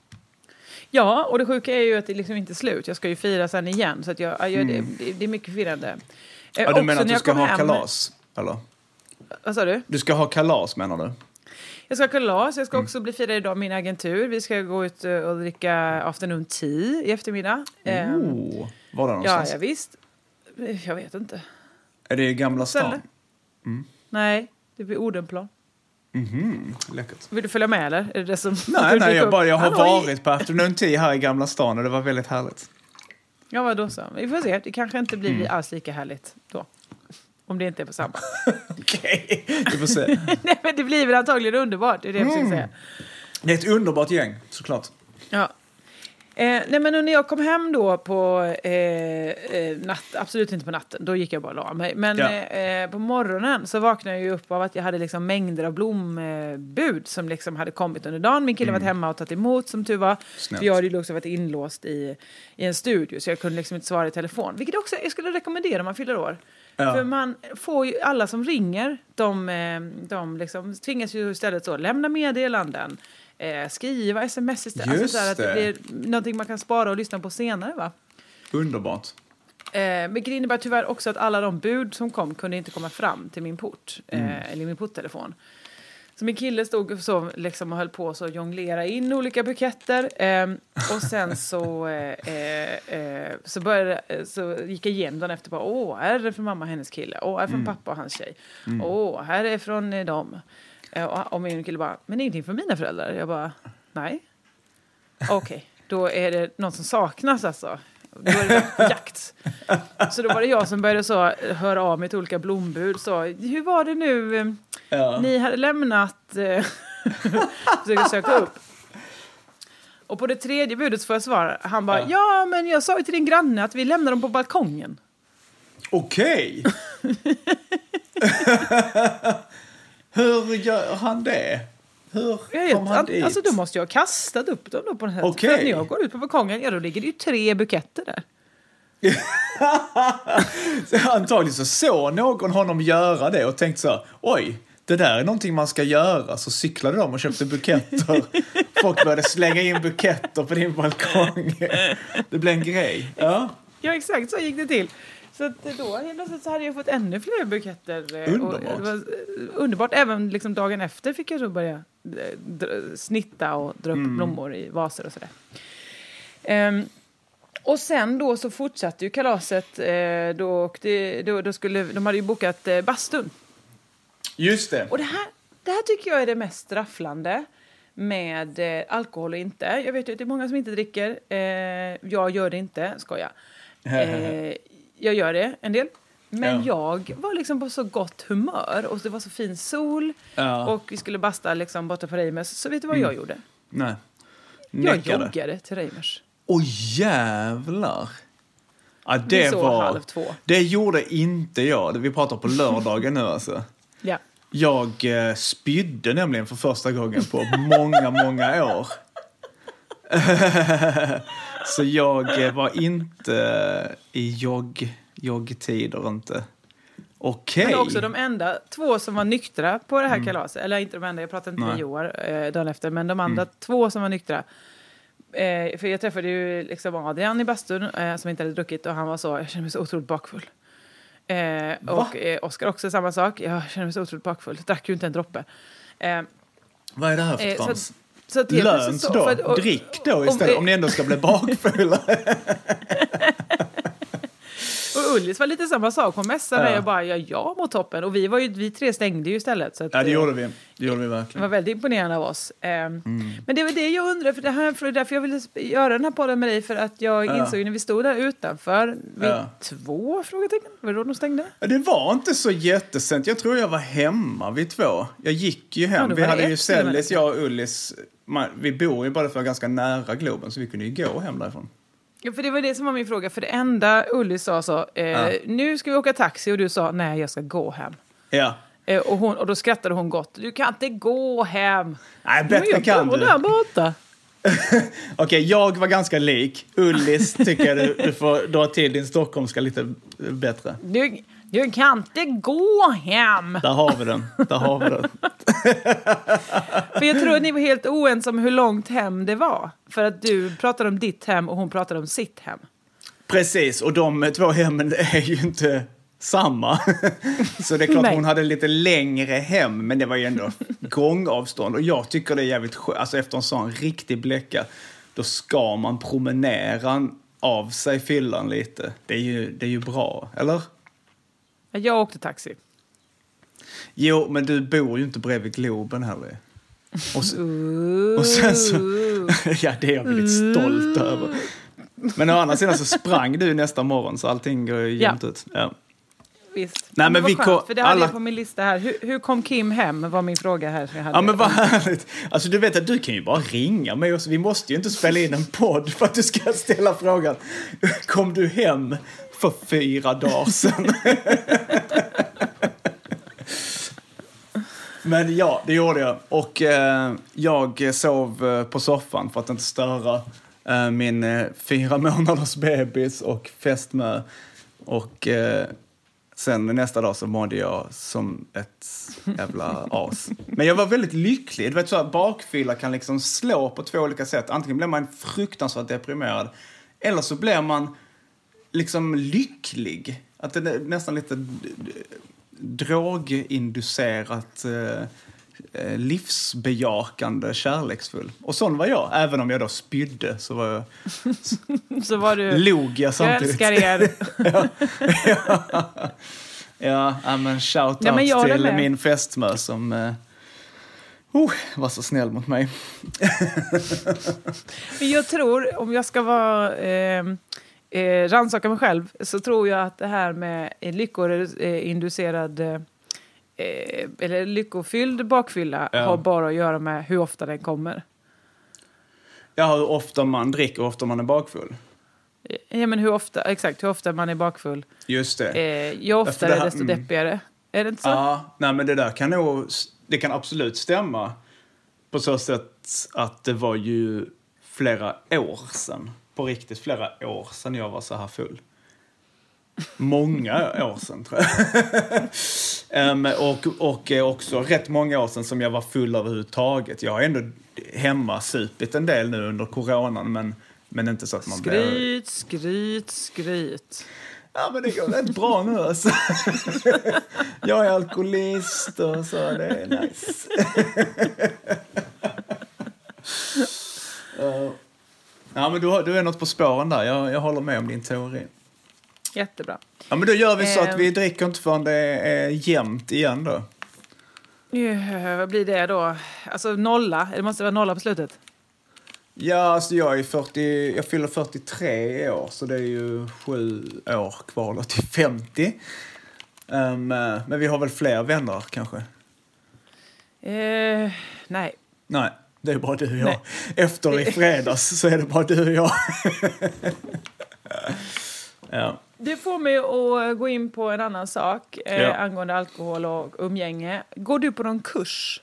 S5: Ja, och det sjuka är ju att det liksom inte är slut. Jag ska ju fira sen igen, så att jag, jag, mm. det, det är mycket firande.
S6: Ja, du menar att du ska ha hem, kalas? Eller?
S5: Vad sa du?
S6: Du ska ha kalas, menar du?
S5: Jag ska ha kalas, jag ska mm. också bli firad idag min agentur. Vi ska gå ut och dricka afternoon tea i eftermiddag.
S6: Oh, var det någonstans?
S5: Ja, ja, visst. Jag vet inte.
S6: Är det i Gamla stan?
S5: Mm. Nej. Det blir Odenplan.
S6: Mhm, läckert.
S5: Vill du följa med eller? Är det det som
S6: nej, nej, jag, bara, jag har varit på afternoon tea här i Gamla stan och det var väldigt härligt.
S5: Ja, vad då så? Vi får se, det kanske inte blir mm. alls lika härligt då. Om det inte är på samma.
S6: Okej, okay. Vi får se.
S5: Nej, men det blir väl antagligen underbart, det är det jag mm. försöker säga.
S6: Det är ett underbart gäng, såklart.
S5: Ja. Eh, nej, men när jag kom hem då på eh, eh, natt, absolut inte på natten, då gick jag bara och la mig. Men ja. eh, på morgonen så vaknade jag ju upp av att jag hade liksom mängder av blombud som liksom hade kommit under dagen. Min kille mm. var hemma och tagit emot, som tur var. För jag hade ju också varit inlåst i, i en studio, så jag kunde liksom inte svara i telefon. Vilket också jag skulle rekommendera om man fyller år. Ja. För man får ju, alla som ringer, de, de liksom tvingas ju istället så lämna meddelanden. Eh, skriva sms istället. Alltså så att det blir någonting man kan spara och lyssna på senare, va?
S6: Underbart.
S5: Eh, men det innebär tyvärr också att alla de bud som kom kunde inte komma fram till min port. Eh, mm. Eller min porttelefon. Så min kille stod så, liksom, och höll på så jonglera in olika buketter. Eh, och sen så, eh, eh, så, började, så gick jag igenom den efter. Bara, åh, här är det från mamma och hennes kille. Åh, här är från mm. pappa och hans tjej. Mm. Åh, här är från eh, dem. Och min kille bara, men ingenting för mina föräldrar. Jag bara, nej. Okej, okay, då är det någon som saknas alltså. Då är det jakt. Så då var det jag som började så höra av mig till olika blombud. Så, hur var det nu? Ja. Ni hade lämnat... försöka söka upp. Och på det tredje budet får jag svara. Han bara, ja. ja men jag sa ju till din granne att vi lämnar dem på balkongen.
S6: Okej. Okay. Hur gör han det? Hur
S5: jag
S6: kom han dit?
S5: Alltså då måste jag ha kastat upp dem då på den här. Okay. För när jag går ut på balkongen, ja då ligger det ju tre buketter där.
S6: Så antagligen så såg någon honom göra det och tänkte så här, oj, det där är någonting man ska göra. Så cyklade de och köpte buketter. Folk började slänga in buketter på din balkong. Det blev en grej. Ja,
S5: Ja, exakt, så gick det till. Så att då helt plötsligt så hade jag fått ännu fler buketter.
S6: Underbart.
S5: Och det var underbart. Även liksom dagen efter fick jag så börja dra- snitta och dra upp
S6: Mm.
S5: blommor i vaser och sådär. Um, och sen då så fortsatte ju kalaset. Eh, då, åkte, då, då skulle, de hade ju bokat eh, bastun.
S6: just det.
S5: Och det här, det här tycker jag är det mest strafflande med eh, alkohol och inte. Jag vet ju att det är många som inte dricker. Eh, jag gör det inte, skoja. Eh, jag gör det en del. Men
S6: Ja.
S5: jag var liksom på så gott humör. Och det var så fin sol.
S6: Ja.
S5: Och vi skulle basta liksom borta på Reimers. Så vet du vad jag gjorde?
S6: Nej.
S5: Jag
S6: Näckade.
S5: joggade till Reimers.
S6: Åh jävlar. Ja, det
S5: Vi sov
S6: var...
S5: halv två.
S6: Det gjorde inte jag. Vi pratar på lördagen nu alltså.
S5: Ja.
S6: Jag eh, spydde nämligen för första gången på många, många år. Så jag eh, var inte i jogg, joggtider inte. Okej.
S5: Men också de enda två som var nyktra på det här kalaset. Eller inte de enda, jag pratade inte
S6: Nej.
S5: med Joar eh, dagen efter. Men de andra två som var nyktra. Eh, för jag träffade ju liksom Adrian i bastun eh, som inte hade druckit. Och han var så, jag känner mig så otroligt bakfull. Eh, och eh, Oskar också samma sak. Jag känner mig så otroligt bakfull. Jag drack ju inte en droppe. Eh,
S6: Vad är det här för
S5: eh, så,
S6: trams?
S5: så att helt
S6: Lönt
S5: plötsligt så-
S6: då.
S5: för att- och-
S6: Drick då
S5: om-
S6: istället. Om ni ändå ska bli bakfulla.
S5: Och Ullis var lite samma sak. Hon mässade
S6: Ja.
S5: mig och bara, ja, jag mår toppen. Och vi, var ju, vi tre stängde ju istället. Så att,
S6: Ja, det
S5: eh,
S6: gjorde vi. Det gjorde vi
S5: Det
S6: verkligen.
S5: var väldigt imponerande av oss. Um, Men det var det jag undrar, för det här för det är därför jag ville sp- göra den här podden med dig, för att jag
S6: Ja.
S5: insåg när vi stod där utanför vid
S6: Ja.
S5: två frågetecken. Var det då de stängde?
S6: Ja, det var inte så jättesent. Jag tror jag var hemma vid två. Jag gick ju
S5: Ja,
S6: hem.
S5: då
S6: vi
S5: var det
S6: hade ju
S5: ett till och med.
S6: Sellis, jag och Ullis. Man, vi bor ju bara för ganska nära Globen, så vi kunde ju gå hem därifrån.
S5: Ja, för det var det som var min fråga. För det enda Ullis sa så, eh,
S6: Ja.
S5: nu ska vi åka taxi, och du sa, nej jag ska gå hem.
S6: Ja.
S5: Eh, och, hon, och då skrattade hon gott. Du kan inte gå hem.
S6: Nej,
S5: Men
S6: bättre
S5: jag
S6: kan
S5: bor
S6: du.
S5: där borta.
S6: Okej, jag var ganska lik. Ullis tycker jag du, du får dra till din stockholmska lite bättre.
S5: Du, du kan inte gå hem.
S6: Där har vi den. Där har vi den.
S5: För jag tror att ni var helt oense om hur långt hem det var. För att du pratade om ditt hem och hon pratade om sitt hem.
S6: Precis, och de två hemmen är ju inte samma. Så det är klart
S5: Nej.
S6: hon hade lite längre hem, men det var ju ändå gångavstånd. Och jag tycker det är jävligt skönt. Alltså efter en sån riktig bläcka, då ska man promenera av sig fyllan lite. Det är ju, det är ju bra, eller?
S5: Jag åkte taxi.
S6: Jo, men du bor ju inte bredvid Globen heller. Och, så, och sen så... ja, det är jag väldigt stolt över. Men å andra sidan så sprang du nästa morgon, så allting går ju jämnt
S5: Ja.
S6: ut. Ja.
S5: Visst.
S6: Nej, men
S5: det var
S6: vi
S5: skönt,
S6: ko-
S5: för det hade
S6: alla-
S5: jag på min lista här. Hur, hur kom Kim hem var min fråga här. Jag hade.
S6: Ja, men vad härligt. Alltså du vet att du kan ju bara ringa med oss. Vi måste ju inte spela in en podd för att du ska ställa frågan. Kom du hem för fyra dagar sedan? Men ja, det gjorde jag. Och eh, jag sov eh, på soffan för att inte störa eh, min eh, fyra månaders bebis och fästmö. Och eh, sen nästa dag så mådde jag som ett jävla as. Men jag var väldigt lycklig. Du vet så att bakfylla kan liksom slå på två olika sätt. Antingen blir man fruktansvärt deprimerad, eller så blir man liksom lycklig. Att det är nästan lite d- d- droginducerat eh, eh, livsbejakande, kärleksfull. Och sån var jag. Även om jag då spydde så var jag,
S5: Så var du...
S6: log jag
S5: Jag
S6: samtidigt.
S5: älskar er.
S6: Ja, ja, men shout
S5: Ja, men jag
S6: out
S5: håller
S6: till
S5: med.
S6: min fästmö som eh, oh, var så snäll mot mig.
S5: Men jag tror, om jag ska vara... Eh, eh, rannsaka mig själv, så tror jag att det här med lyckoinducerad... Eh, eller lyckofylld bakfylla
S6: Ja.
S5: har bara att göra med hur ofta den kommer.
S6: Ja, hur ofta man dricker och hur ofta man är bakfull.
S5: Ja, men hur ofta, exakt, hur ofta man är bakfull.
S6: Just det.
S5: Eh, ju oftare,
S6: det här-
S5: desto
S6: mm.
S5: deppigare. Är det inte så?
S6: Ja, nej men det där kan nog, det kan absolut stämma på så sätt att det var ju flera år sedan, på riktigt flera år sedan jag var så här full. många år sedan, tror jag. um, och, och också rätt många år sedan som jag var full överhuvudtaget. Jag har ändå hemma supit en del nu under coronan, men, men inte så att man
S5: skryt, blir... skryt, skryt.
S6: Ja, men det går rätt bra nu alltså. Jag är alkoholist och så, det är nice. uh, ja, men du, du är något på spåren där. Jag, jag håller med om din teori.
S5: Jättebra.
S6: Ja, men då gör vi så
S5: um,
S6: att vi dricker inte förrän det är jämnt igen då.
S5: Uh, vad blir det då? Alltså nolla? Det måste vara nolla på slutet.
S6: Ja, alltså jag är fyrtio, jag fyller fyrtiotre i år, så det är ju sju år kvar då till femtio. Um, men vi har väl fler vänner kanske?
S5: Uh, nej.
S6: Nej, det är bara du och jag.
S5: Nej.
S6: Efter i fredags så är det bara du och jag. Ja.
S5: Det får mig att gå in på en annan sak eh,
S6: Ja.
S5: angående alkohol och umgänge. Går du på någon kurs?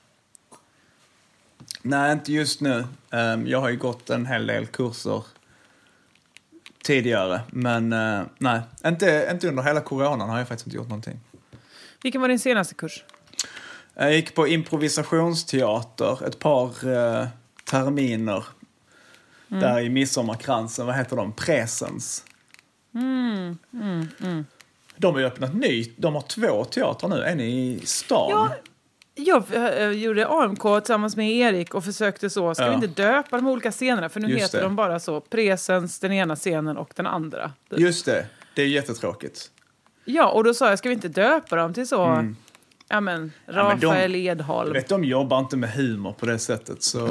S6: Nej, inte just nu. Um, jag har ju gått en hel del kurser tidigare. Men uh, nej, inte, inte under hela coronan har jag faktiskt inte gjort någonting.
S5: Vilken var din senaste kurs?
S6: Jag gick på improvisationsteater ett par uh, terminer. Mm. Där i Midsommarkransen, vad heter de? Presens.
S5: Mm, mm, mm.
S6: De har ju öppnat nytt. De har två teatrar nu. En i stan.
S5: Ja, jag, jag gjorde A M K tillsammans med Erik och försökte så. Ska
S6: ja.
S5: vi inte döpa de olika scenerna? För nu
S6: Just
S5: heter
S6: det.
S5: de bara så. Presens, den ena scenen och den andra.
S6: Just det. Det är jättetråkigt.
S5: Ja, och då sa jag, ska vi inte döpa dem till så... Mm. Ja, men Rafael
S6: ja,
S5: Edholm.
S6: Vet, de jobbar inte med humor på det sättet, så...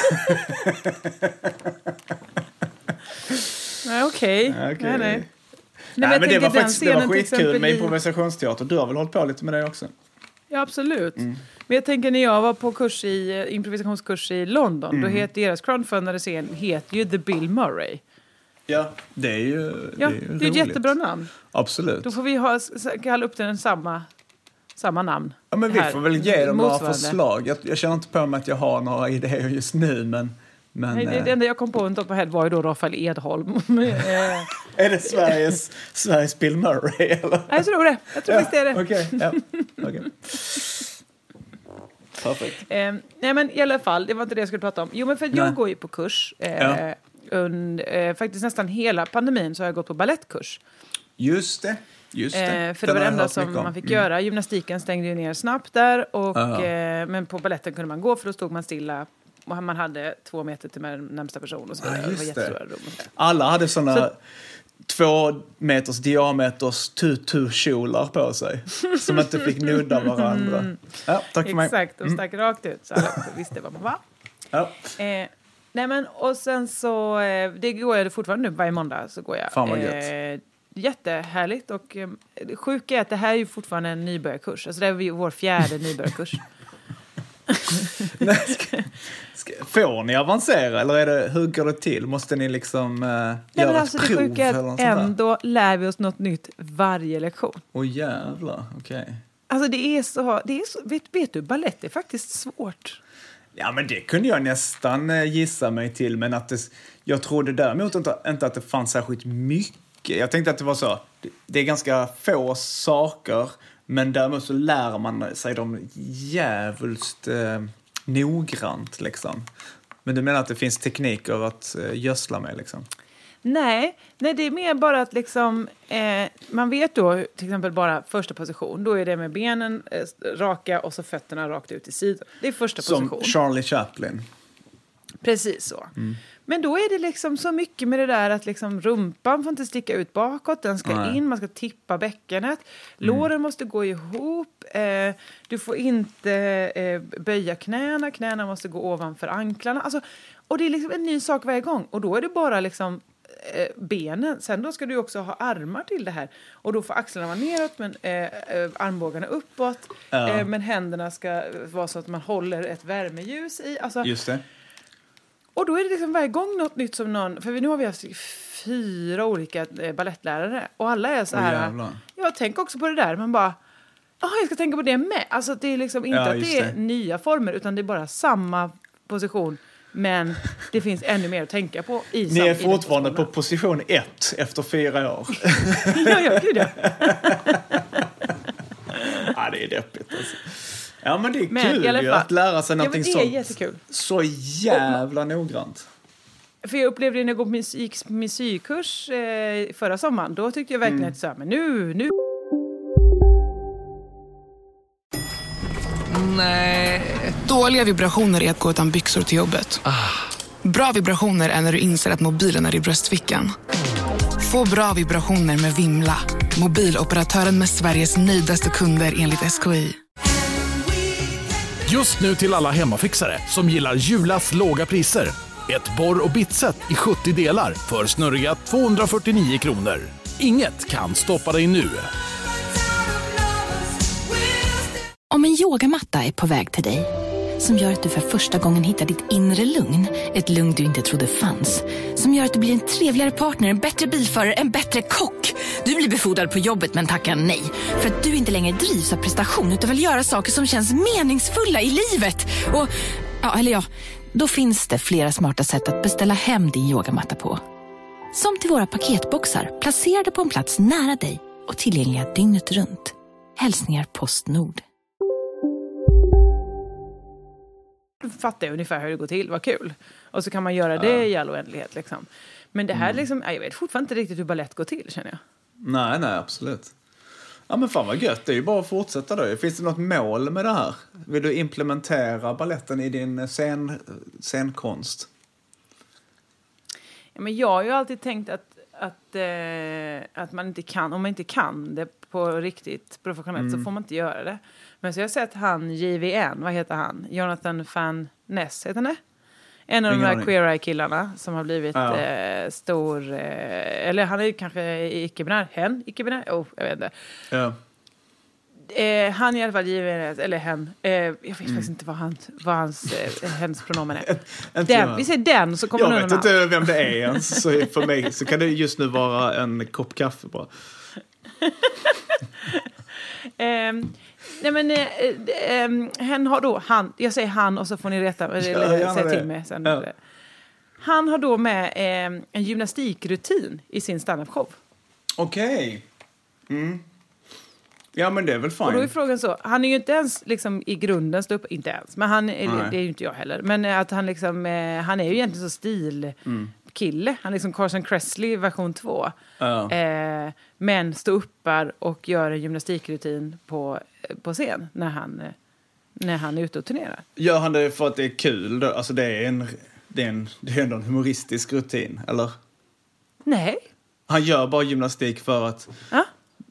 S5: nej, okej.
S6: Okay.
S5: Nej, nej. Nej,
S6: nej,
S5: men,
S6: men det var faktiskt det var skitkul med
S5: i...
S6: improvisationsteater. Du har väl hållit på lite med det också?
S5: Ja, absolut.
S6: Mm.
S5: Men jag tänker när jag var på kurs i, improvisationskurs i London, mm. då heter deras crowdfundade scen heter ju The Bill Murray.
S6: Ja, det är ju
S5: Ja,
S6: det är, ju
S5: det är ett jättebra namn.
S6: Absolut.
S5: Då får vi ha, kalla upp den samma, samma namn.
S6: Ja, men vi
S5: här.
S6: får väl ge dem några
S5: Motsvarande.
S6: förslag. Jag, jag känner inte på mig att jag har några idéer just nu, men... men
S5: Nej, det, det enda jag kom på under på head var ju då Rafael Edholm.
S6: Är det Sveriges, Sveriges Bill Murray, eller?
S5: Jag tror det. Jag tror
S6: ja,
S5: faktiskt det är det.
S6: Okej, okay, ja. Okay. Perfekt.
S5: Eh, nej, men i alla fall, det var inte det jag skulle prata om. Jo, men för jag
S6: nej.
S5: går ju på kurs. Eh,
S6: ja.
S5: und, eh, faktiskt nästan hela pandemin så har jag gått på ballettkurs.
S6: Just det. Just det.
S5: Eh, för det var det enda som man fick mm. göra. Gymnastiken stängde ju ner snabbt där. Och, uh-huh. eh, men på balletten kunde man gå, för då stod man stilla. Och man hade två meter till närmsta person. Och så vidare.
S6: Ja, just
S5: det var
S6: det.
S5: Rum och
S6: alla hade såna
S5: så,
S6: två meters diameters tutu-kjolar på sig. Som inte fick nudda varandra. Mm. Ja, tack för mig.
S5: Exakt, de stack mm. rakt ut. Så alla visste vad man var.
S6: Ja.
S5: Eh, nej men, och sen så, eh, det går jag fortfarande nu varje måndag. Så går jag.
S6: Fan vad
S5: eh, jättehärligt. Och eh, det sjuka är att det här är ju fortfarande en nybörjarkurs. Alltså det är ju vår fjärde nybörjarkurs.
S6: Nej, ska, ska, får ni avancera eller är det, hur går det till? Måste ni liksom uh,
S5: Nej,
S6: göra
S5: men alltså,
S6: ett prov?
S5: Det sjuka är att ändå lär vi oss något nytt varje lektion.
S6: Åh oh, jävlar, okej. Okay.
S5: Alltså det är så, det är så vet, vet du, ballett är faktiskt svårt.
S6: Ja, men det kunde jag nästan gissa mig till, men att det, jag trodde däremot inte, inte att det fanns särskilt mycket. Jag tänkte att det var så, det, det är ganska få saker, men däremot så lär man sig dem jävulst eh, noggrant liksom. Men du menar att det finns tekniker att eh, gödsla med liksom?
S5: Nej, nej, det är mer bara att liksom, eh, man vet då till exempel bara första position. Då är det med benen eh, raka och så fötterna rakt ut i sidan. Det är första
S6: Som
S5: position.
S6: Som Charlie Chaplin.
S5: Precis så.
S6: Mm.
S5: Men då är det liksom så mycket med det där att liksom rumpan får inte sticka ut bakåt. Den ska
S6: Nej.
S5: in, man ska tippa bäckenet. Låren mm. måste gå ihop. Eh, du får inte eh, böja knäna. Knäna måste gå ovanför anklarna. Alltså, och det är liksom en ny sak varje gång. Och då är det bara liksom eh, benen. Sen då ska du också ha armar till det här. Och då får axlarna vara neråt, men eh, eh, armbågarna uppåt.
S6: Ja.
S5: Eh, men händerna ska vara så att man håller ett värmeljus i. Alltså,
S6: just det.
S5: och då är det liksom varje gång något nytt som någon... För nu har vi haft fyra olika eh, ballettlärare. Och alla är så här...
S6: Oh,
S5: jag tänker också på det där. Man bara... Ja, jag ska tänka på det med. Alltså det är liksom inte
S6: ja,
S5: att det är
S6: det.
S5: nya former. Utan det är bara samma position. Men det finns ännu mer att tänka på i
S6: Ni är
S5: sam-
S6: fortfarande
S5: i
S6: på position ett efter fyra år.
S5: ja, ja, gud ja.
S6: Ja, det är deppigt alltså. Ja, men det är
S5: Men
S6: kul
S5: i alla
S6: ju
S5: fall-
S6: att lära sig
S5: Ja,
S6: någonting
S5: men det är
S6: sånt.
S5: jättekul.
S6: Så jävla noggrant.
S5: För jag upplevde det när jag gick på musik, musikkurs eh, förra sommaren. Då tyckte jag verkligen
S6: Mm.
S5: att så här, men nu, nu.
S7: Nej. Dåliga vibrationer är att gå utan byxor till jobbet. Bra vibrationer är när du inser att mobilen är i bröstfickan. Få bra vibrationer med Vimla. Mobiloperatören med Sveriges nöjdaste kunder enligt S K I.
S8: Just nu till alla hemmafixare som gillar Julas låga priser. Ett borr- och bitset i sjuttio delar för snurriga tvåhundrafyrtionio kronor. Inget kan stoppa dig nu.
S9: Om en yogamatta är på väg till dig, som gör att du för första gången hittar ditt inre lugn, ett lugn du inte trodde fanns, som gör att du blir en trevligare partner, en bättre bilförare, en bättre kock. Du blir befordrad på jobbet men tackar nej, för att du inte längre drivs av prestation utan vill göra saker som känns meningsfulla i livet. Och, ja, eller ja, då finns det flera smarta sätt att beställa hem din yogamatta på. Som till våra paketboxar, placerade på en plats nära dig och tillgängliga dygnet runt. Hälsningar Postnord.
S5: Fattar jag ungefär hur det går till, vad kul. Och så kan man göra det i all oändlighet liksom. Men det här
S6: Mm.
S5: liksom, jag vet fortfarande inte riktigt hur ballett går till, känner jag.
S6: Nej, nej, absolut. Ja, men fan vad gött. Det är ju bara att fortsätta då. Finns det något mål med det här? Vill du implementera balletten i din scen, scenkonst?
S5: Ja, men jag har ju alltid tänkt att, att, eh, att man inte kan, om man inte kan det på riktigt professionellt
S6: Mm.
S5: så får man inte göra det. Men så jag har sett han J V N, vad heter han? Jonathan Van Ness, heter han det? En av
S6: Ingen
S5: de här
S6: aning.
S5: Queer Eye-killarna som har blivit
S6: Ja.
S5: eh, stor, eh, eller han är ju kanske icke-binär, hen, icke-binär, oh, jag vet inte.
S6: Ja.
S5: Eh, han är i alla fall J V N, eller hen, eh, jag vet
S6: Mm.
S5: faktiskt inte vad, han, vad hans, eh, hens pronomen är.
S6: Inte
S5: Den,
S6: jag.
S5: vi säger den så kommer
S6: Jag
S5: någon
S6: vet
S5: annan.
S6: inte vem det är ens. Så för mig så kan det just nu vara en kopp kaffe bara.
S5: Ehm, nej men eh, eh, hen har då han, jag säger han och så får ni rätta eller
S6: Ja, gärna
S5: säga
S6: det.
S5: till mig sen.
S6: Ja.
S5: Han har då med eh, en gymnastikrutin i sin stand-up-show.
S6: Okej. Mm. Ja, men det är väl
S5: Och då är
S6: fine.
S5: frågan så, han är ju inte ens liksom i grunden stå upp, inte ens, men han är,
S6: Nej.
S5: det är ju inte jag heller, men eh, att han liksom, eh, han är ju egentligen så stil kille, han är liksom Carson Kressley version två.
S6: Ja.
S5: Eh, men stå uppar och gör en gymnastikrutin på, på scen när han, eh, när han är ute och turnerar.
S6: Gör han det för att det är kul då? Alltså det är en, det är en, det är ändå en humoristisk rutin, eller?
S5: Nej.
S6: Han gör bara gymnastik för att,
S5: Ja.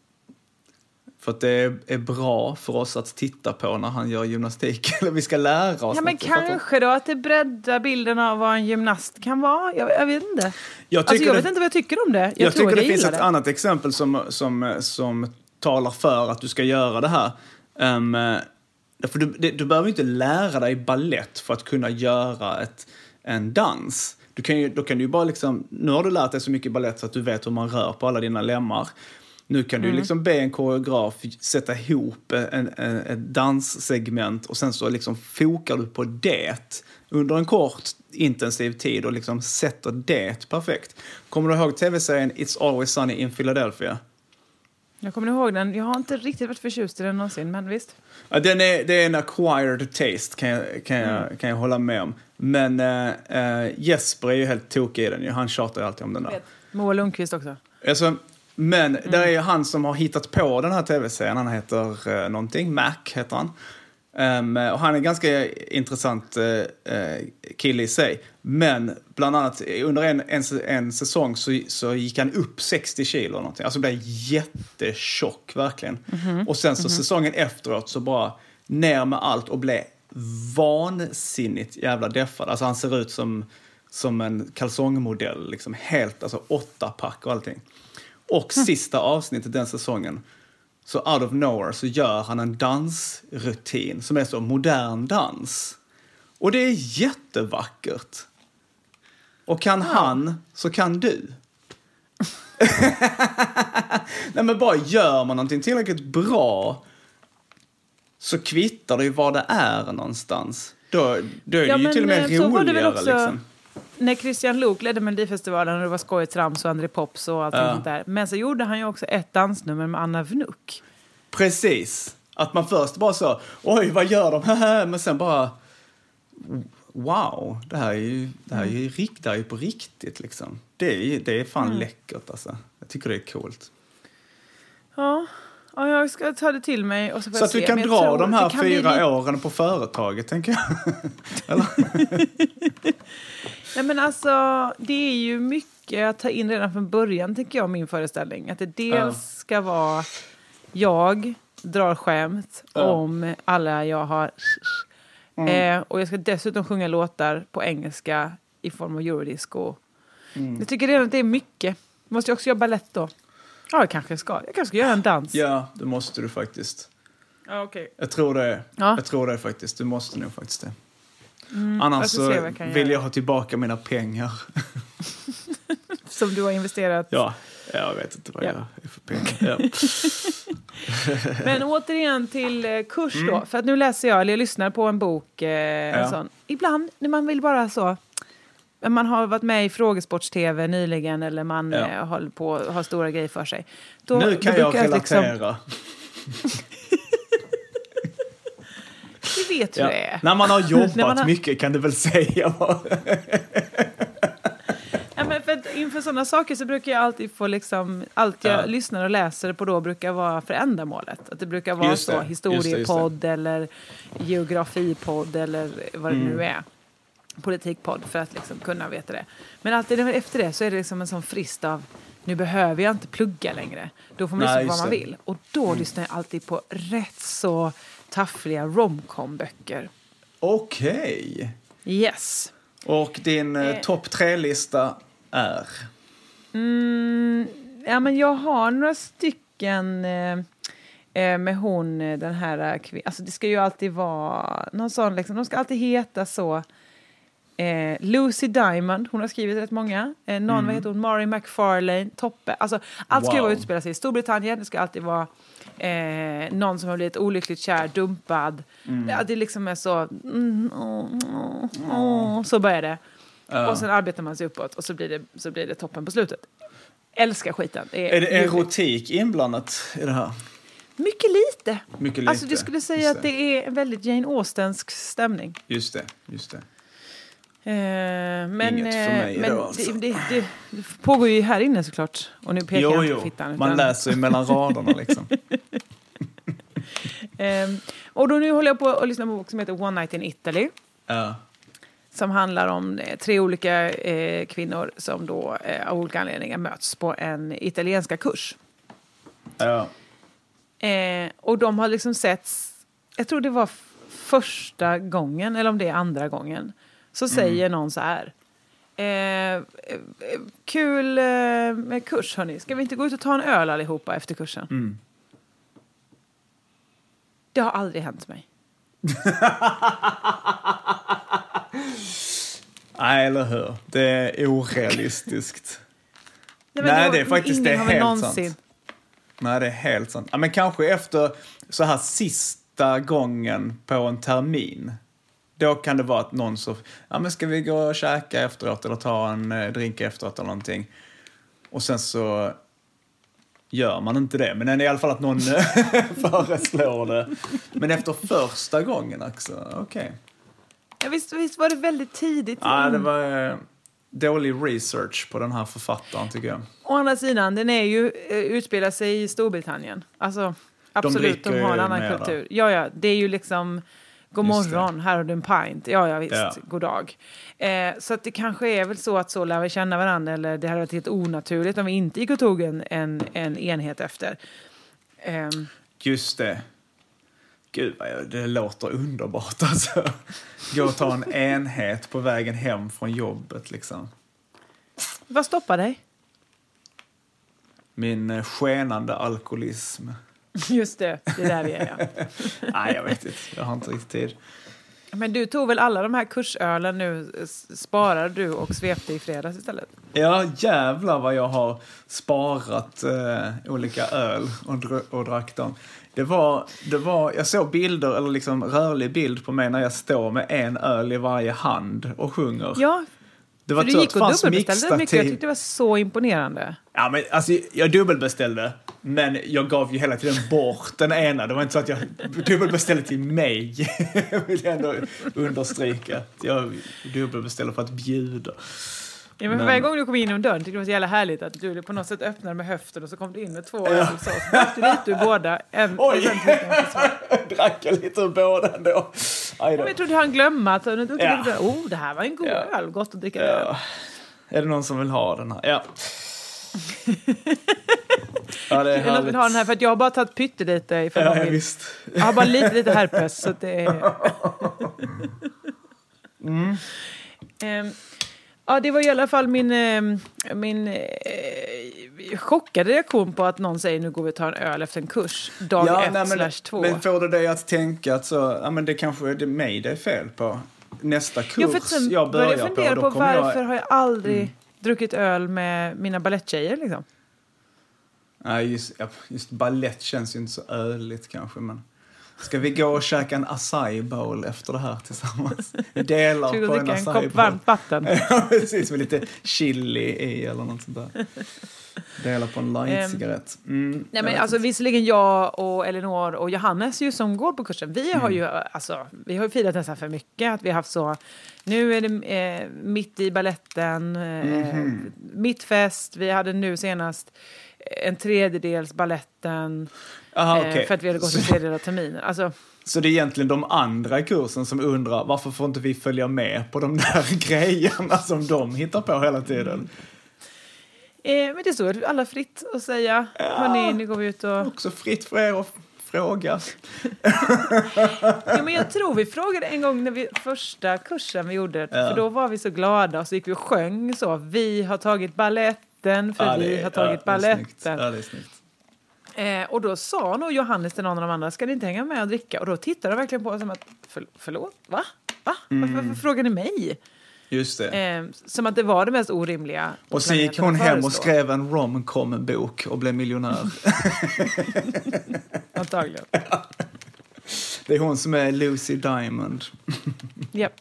S6: för att det är, är bra för oss att titta på när han gör gymnastik. Eller vi ska lära oss.
S5: Ja, men
S6: något. Jag fattar.
S5: kanske då att det breddar bilden av vad en gymnast kan vara. Jag, jag vet inte.
S6: Jag,
S5: Alltså,
S6: tycker
S5: jag
S6: det,
S5: vet inte vad jag tycker om det. Jag,
S6: jag
S5: tror
S6: tycker det
S5: jag
S6: finns
S5: gillar
S6: ett
S5: det.
S6: annat exempel som, som, som talar för att du ska göra det här. Um, för du, det, du behöver inte lära dig ballett för att kunna göra ett, en dans. Du kan ju, då kan du ju bara liksom, nu har du lärt dig så mycket ballett så att du vet hur man rör på alla dina lemmar. Nu kan du
S5: Mm.
S6: liksom be en koreograf sätta ihop en, en, ett danssegment och sen så liksom fokar du på det under en kort intensiv tid och liksom sätter det perfekt. Kommer du ihåg tv-serien It's Always Sunny in Philadelphia?
S5: Jag kommer ihåg den. Jag har inte riktigt varit förtjust i den någonsin, men visst.
S6: Ja, den är, det är en acquired taste kan jag, kan jag,
S5: Mm.
S6: kan jag hålla med om. Men äh, Jesper är ju helt tokig i den. Han tjatar ju alltid om den där.
S5: Moa Lundqvist också.
S6: Alltså, men
S5: Mm.
S6: där är ju han som har hittat på den här tv-serien. Han heter uh, någonting. Mac heter han. Um, och han är en ganska intressant uh, uh, kille i sig. Men bland annat under en, en, en säsong så, så gick han upp sextio kilo eller någonting. Alltså blev jättetjock verkligen.
S5: Mhm.
S6: Och sen så
S5: Mhm.
S6: säsongen efteråt så bara ner med allt och blev vansinnigt jävla deffad. Alltså han ser ut som, som en kalsongmodell. Liksom helt, alltså åtta pack och allting. Och sista avsnittet den säsongen, så out of nowhere så gör han en dansrutin som är så modern dans. Och det är jättevackert. Och kan han så kan du. Nej, men bara gör man någonting tillräckligt bra så kvittar det ju var det är någonstans. Då, då är det
S5: Ja,
S6: ju
S5: men,
S6: till och med
S5: eh, så var det väl
S6: roligare
S5: också
S6: liksom.
S5: när Christian Luuk ledde Melodifestivalen och det var Skoj Trams och André Pops och allt
S6: Ja.
S5: sånt där. Men så gjorde han ju också ett dansnummer med Anna Vnuk.
S6: Precis. Att man först bara så, oj, vad gör de? Men sen bara, wow, det här är ju, det här är ju, rikt, det här är ju på riktigt liksom. Det är, det är fan
S5: Mm.
S6: läckert alltså. Jag tycker det är coolt.
S5: Ja, ja jag ska ta det till mig. Och så får
S6: Så
S5: jag
S6: att du
S5: se.
S6: kan
S5: Men jag
S6: dra
S5: tror
S6: de här
S5: det kan bli
S6: fyra
S5: lite-
S6: åren på företaget, tänker jag. Eller?
S5: Nej, men alltså, det är ju mycket att ta in redan från början, tycker jag, min föreställning. Att det dels
S6: Ja.
S5: ska vara jag drar skämt
S6: Ja.
S5: om alla jag har...
S6: Mm.
S5: Eh, och jag ska dessutom sjunga låtar på engelska i form av eurodisco.
S6: Mm.
S5: Jag tycker redan att det är mycket. Måste jag också göra ballett då? Ja, jag kanske ska. Jag kanske ska göra en dans.
S6: Ja, det måste du faktiskt.
S5: Ja, okej.
S6: Jag tror det.
S5: Ja.
S6: Jag tror det faktiskt. Du måste nog faktiskt det.
S5: Mm,
S6: Annars
S5: jag ska
S6: så
S5: se vad jag kan
S6: vill
S5: göra.
S6: jag ha tillbaka mina pengar.
S5: Som du har investerat.
S6: Ja, jag vet inte vad
S5: Ja.
S6: jag är för pengar. Ja.
S5: Men återigen till eh, kurs då.
S6: Mm.
S5: För att nu läser jag, eller jag lyssnar på en bok. Eh,
S6: Ja.
S5: en sån. Ibland när man vill bara så... Man har varit med i Frågesports-tv nyligen. Eller man
S6: Ja.
S5: eh, håller på att ha stora grejer för sig. Då,
S6: Nu kan
S5: då
S6: jag
S5: brukar
S6: relatera.
S5: Du vet hur
S6: Ja.
S5: det är.
S6: När man har jobbat
S5: När man har-
S6: mycket kan du väl säga.
S5: Ja, men för att inför sådana saker så brukar jag alltid få liksom... Allt jag
S6: Ja.
S5: lyssnar och läser på då brukar vara för ändamålet. Att det brukar vara
S6: Just det,
S5: så.
S6: just det, just det.
S5: Historiepodd eller geografipodd eller vad det
S6: Mm.
S5: nu är. Politikpodd för att liksom kunna veta det. Men alltid efter det så är det liksom en sån frist av nu behöver jag inte plugga längre. Då får man
S6: Nej,
S5: lyssna på vad
S6: just
S5: man
S6: det.
S5: vill. Och då lyssnar jag alltid på rätt så taffliga romcom-böcker.
S6: Okej.
S5: Yes.
S6: Och din eh,
S5: Eh.
S6: topp tre-lista är?
S5: Mm, ja, men jag har några stycken eh, eh, med hon, eh, den här kvinnan. Alltså det ska ju alltid vara någon sån, liksom, de ska alltid heta så. Eh, Lucy Diamond, hon har skrivit rätt många. Eh, någon,
S6: Mm.
S5: vad heter hon? Mary McFarlane, Toppe. Alltså allt ska ju
S6: Wow.
S5: vara utspela sig i Storbritannien. Det ska alltid vara eh, någon som har blivit olyckligt kär, dumpad.
S6: Mm.
S5: Ja, det liksom är så... Mm, åh, åh, åh, så börjar det.
S6: Ja.
S5: Och sen arbetar man sig uppåt och så blir det, så blir det toppen på slutet. Älskar skiten. Det är,
S6: Är det
S5: ljuvligt.
S6: erotik inblandat i det här?
S5: Mycket lite.
S6: Mycket lite.
S5: Alltså du skulle säga
S6: Just
S5: att det är en väldigt Jane Austensk stämning.
S6: Just det, just det.
S5: Eh, men
S6: Inget för mig
S5: eh, men
S6: då, alltså.
S5: det, det, det, det pågår ju här inne såklart. Och nu pekar
S6: Jo,
S5: jag inte
S6: jo.
S5: på fittan.
S6: Man
S5: utan-
S6: läser ju mellan raderna liksom.
S5: Eh, och då nu håller jag på att lyssna på en bok som heter One Night in Italy.
S6: Ja.
S5: Som handlar om eh, tre olika eh, kvinnor som då eh, av olika anledningar möts på en italienska kurs.
S6: Ja.
S5: Eh, och de har liksom setts, jag tror det var f- första gången, eller om det är andra gången, så säger någon så här. Eh, eh, kul eh, med kurs, hörni. Ska vi inte gå ut och ta en öl allihopa efter kursen?
S6: Mm.
S5: Det har aldrig hänt mig.
S6: Nej, eller hur? Det är orealistiskt.
S5: Nej,
S6: Nej,
S5: då-
S6: det är faktiskt
S5: ingen
S6: det är
S5: har väl
S6: helt
S5: någonsin-
S6: sant. Nej, det är helt sant. Ja, men kanske efter så här sista gången på en termin. Då kan det vara att någon så... Ja, men ska vi gå och käka efteråt eller ta en eh, drink efteråt eller någonting. Och sen så gör man inte det. Men i alla fall att någon eh, föreslår det. Men efter första gången också, okej. Okay.
S5: Ja, visst, visst var det väldigt tidigt.
S6: Ja, det
S5: Mm.
S6: var eh, dålig research på den här författaren tycker jag.
S5: Å andra sidan, den är ju, eh, utspelar sig i Storbritannien. Alltså, absolut,
S6: dricker
S5: de, har en
S6: ju
S5: annan
S6: mera.
S5: kultur. Ja, ja, det är ju liksom, god
S6: Just
S5: morgon, här har du en pint. Ja, ja, visst,
S6: Ja.
S5: god dag. Eh, så att det kanske är väl så att så lär vi känna varandra, eller det hade varit helt onaturligt om vi inte gick och tog en, en, en enhet efter. Ehm,
S6: Just det. Gud, vad jag, det låter underbart alltså. Gå och ta en enhet på vägen hem från jobbet liksom.
S5: vad stoppar dig?
S6: Min eh, skenande alkoholism.
S5: Just det, det är där vi är, ja.
S6: Nej, jag vet inte. Jag har inte riktigt tid.
S5: Men du tog väl alla de här kursölen nu, s- sparar du och svepte i fredags istället?
S6: Ja, jävlar vad jag har sparat eh, olika öl och, dr- och drack dem. Det var, det var, jag såg bilder, eller liksom rörlig bild på mig när jag står med en öl i varje hand och sjunger.
S5: Ja,
S6: det var
S5: för du
S6: så
S5: gick
S6: att det
S5: och
S6: fanns
S5: dubbelbeställde mycket. Jag
S6: mixtativ.
S5: tyckte det var så imponerande.
S6: Ja, men alltså, jag dubbelbeställde, men jag gav ju hela tiden bort den ena. Det var inte så att jag dubbelbeställde till mig. Jag vill ändå understryka. Jag dubbelbeställde för att bjuda.
S5: Ja, men, men varje gång du kom in genom dörren tyckte det var så jävla härligt att du på något sätt öppnade med höften och så kom du in med två öl. Ja. Så drack du lite ur båda. En,
S6: Oj!
S5: och sen
S6: drack jag lite ur båda ändå.
S5: Ja, jag trodde han glömde att du
S6: ja.
S5: lite, oh, det här var en god ja. öl. Gott att dricka
S6: ja.
S5: öl.
S6: Är det någon som vill ha den här? Ja. Ja, det är
S5: jag vill ha den här för att jag har bara tagit pyttelite ifrån
S6: ja,
S5: jag,
S6: visst.
S5: jag har bara lite, lite herpes så att det är...
S6: mm.
S5: um, ja, det var i alla fall min, min eh, chockade reaktion på att någon säger nu går vi ta en öl efter en kurs. Dag
S6: ja,
S5: ett
S6: nej, men,
S5: slash två.
S6: Men får du dig att tänka att så, ja, men det kanske är det mig det är fel på. Nästa kurs
S5: jo, för sen
S6: jag börjar
S5: jag fundera
S6: på.
S5: på varför
S6: jag...
S5: har jag aldrig
S6: mm.
S5: druckit öl med mina balletttjejer liksom.
S6: Nej, just, just ballett känns ju inte så öligt kanske, men ska vi gå och käka en acai bowl efter det här tillsammans? Vi delar på en acai bowl.
S5: En kopp varmt vatten.
S6: Ja, precis, med lite chili i eller något sånt där. Dela på en light-cigarett. Mm,
S5: nej, men alltså visserligen jag och Elinor och Johannes ju som går på kursen. Vi har
S6: mm.
S5: ju alltså, vi har ju firat nästan för mycket. Att vi har haft så, nu är det eh, mitt i balletten, eh, mm-hmm. mitt fest. Vi hade nu senast en tredjedels balletten.
S6: Aha,
S5: eh,
S6: okay.
S5: För att vi hade gått en tredjedel av terminen. Alltså,
S6: så det är egentligen de andra i kursen som undrar varför får inte vi följa med på de där grejerna som de hittar på hela tiden.
S5: Eh, men det står alla fritt att säga. Ja, hörni, nu går vi ut och...
S6: Också fritt för er att fråga.
S5: Ja, men jag tror vi frågade en gång när vi första kursen vi gjorde. Ja. För då var vi så glada och så gick vi och sjöng så. Vi har tagit balletten för ja, det, vi har tagit ja, balletten.
S6: Ja, det är snyggt.
S5: Eh, och då sa nog Johannes till någon av de andra, ska ni inte hänga med och dricka? Och då tittade de verkligen på oss som att, för, förlåt, va? Va? Mm. Varför, varför frågar ni mig?
S6: Just det.
S5: Eh, som att det var det mest orimliga.
S6: Och sen gick hon hem och skrev en rom-com-bok och blev miljonär.
S5: Antagligen.
S6: Ja. Det är hon som är Lucy Diamond.
S5: Japp.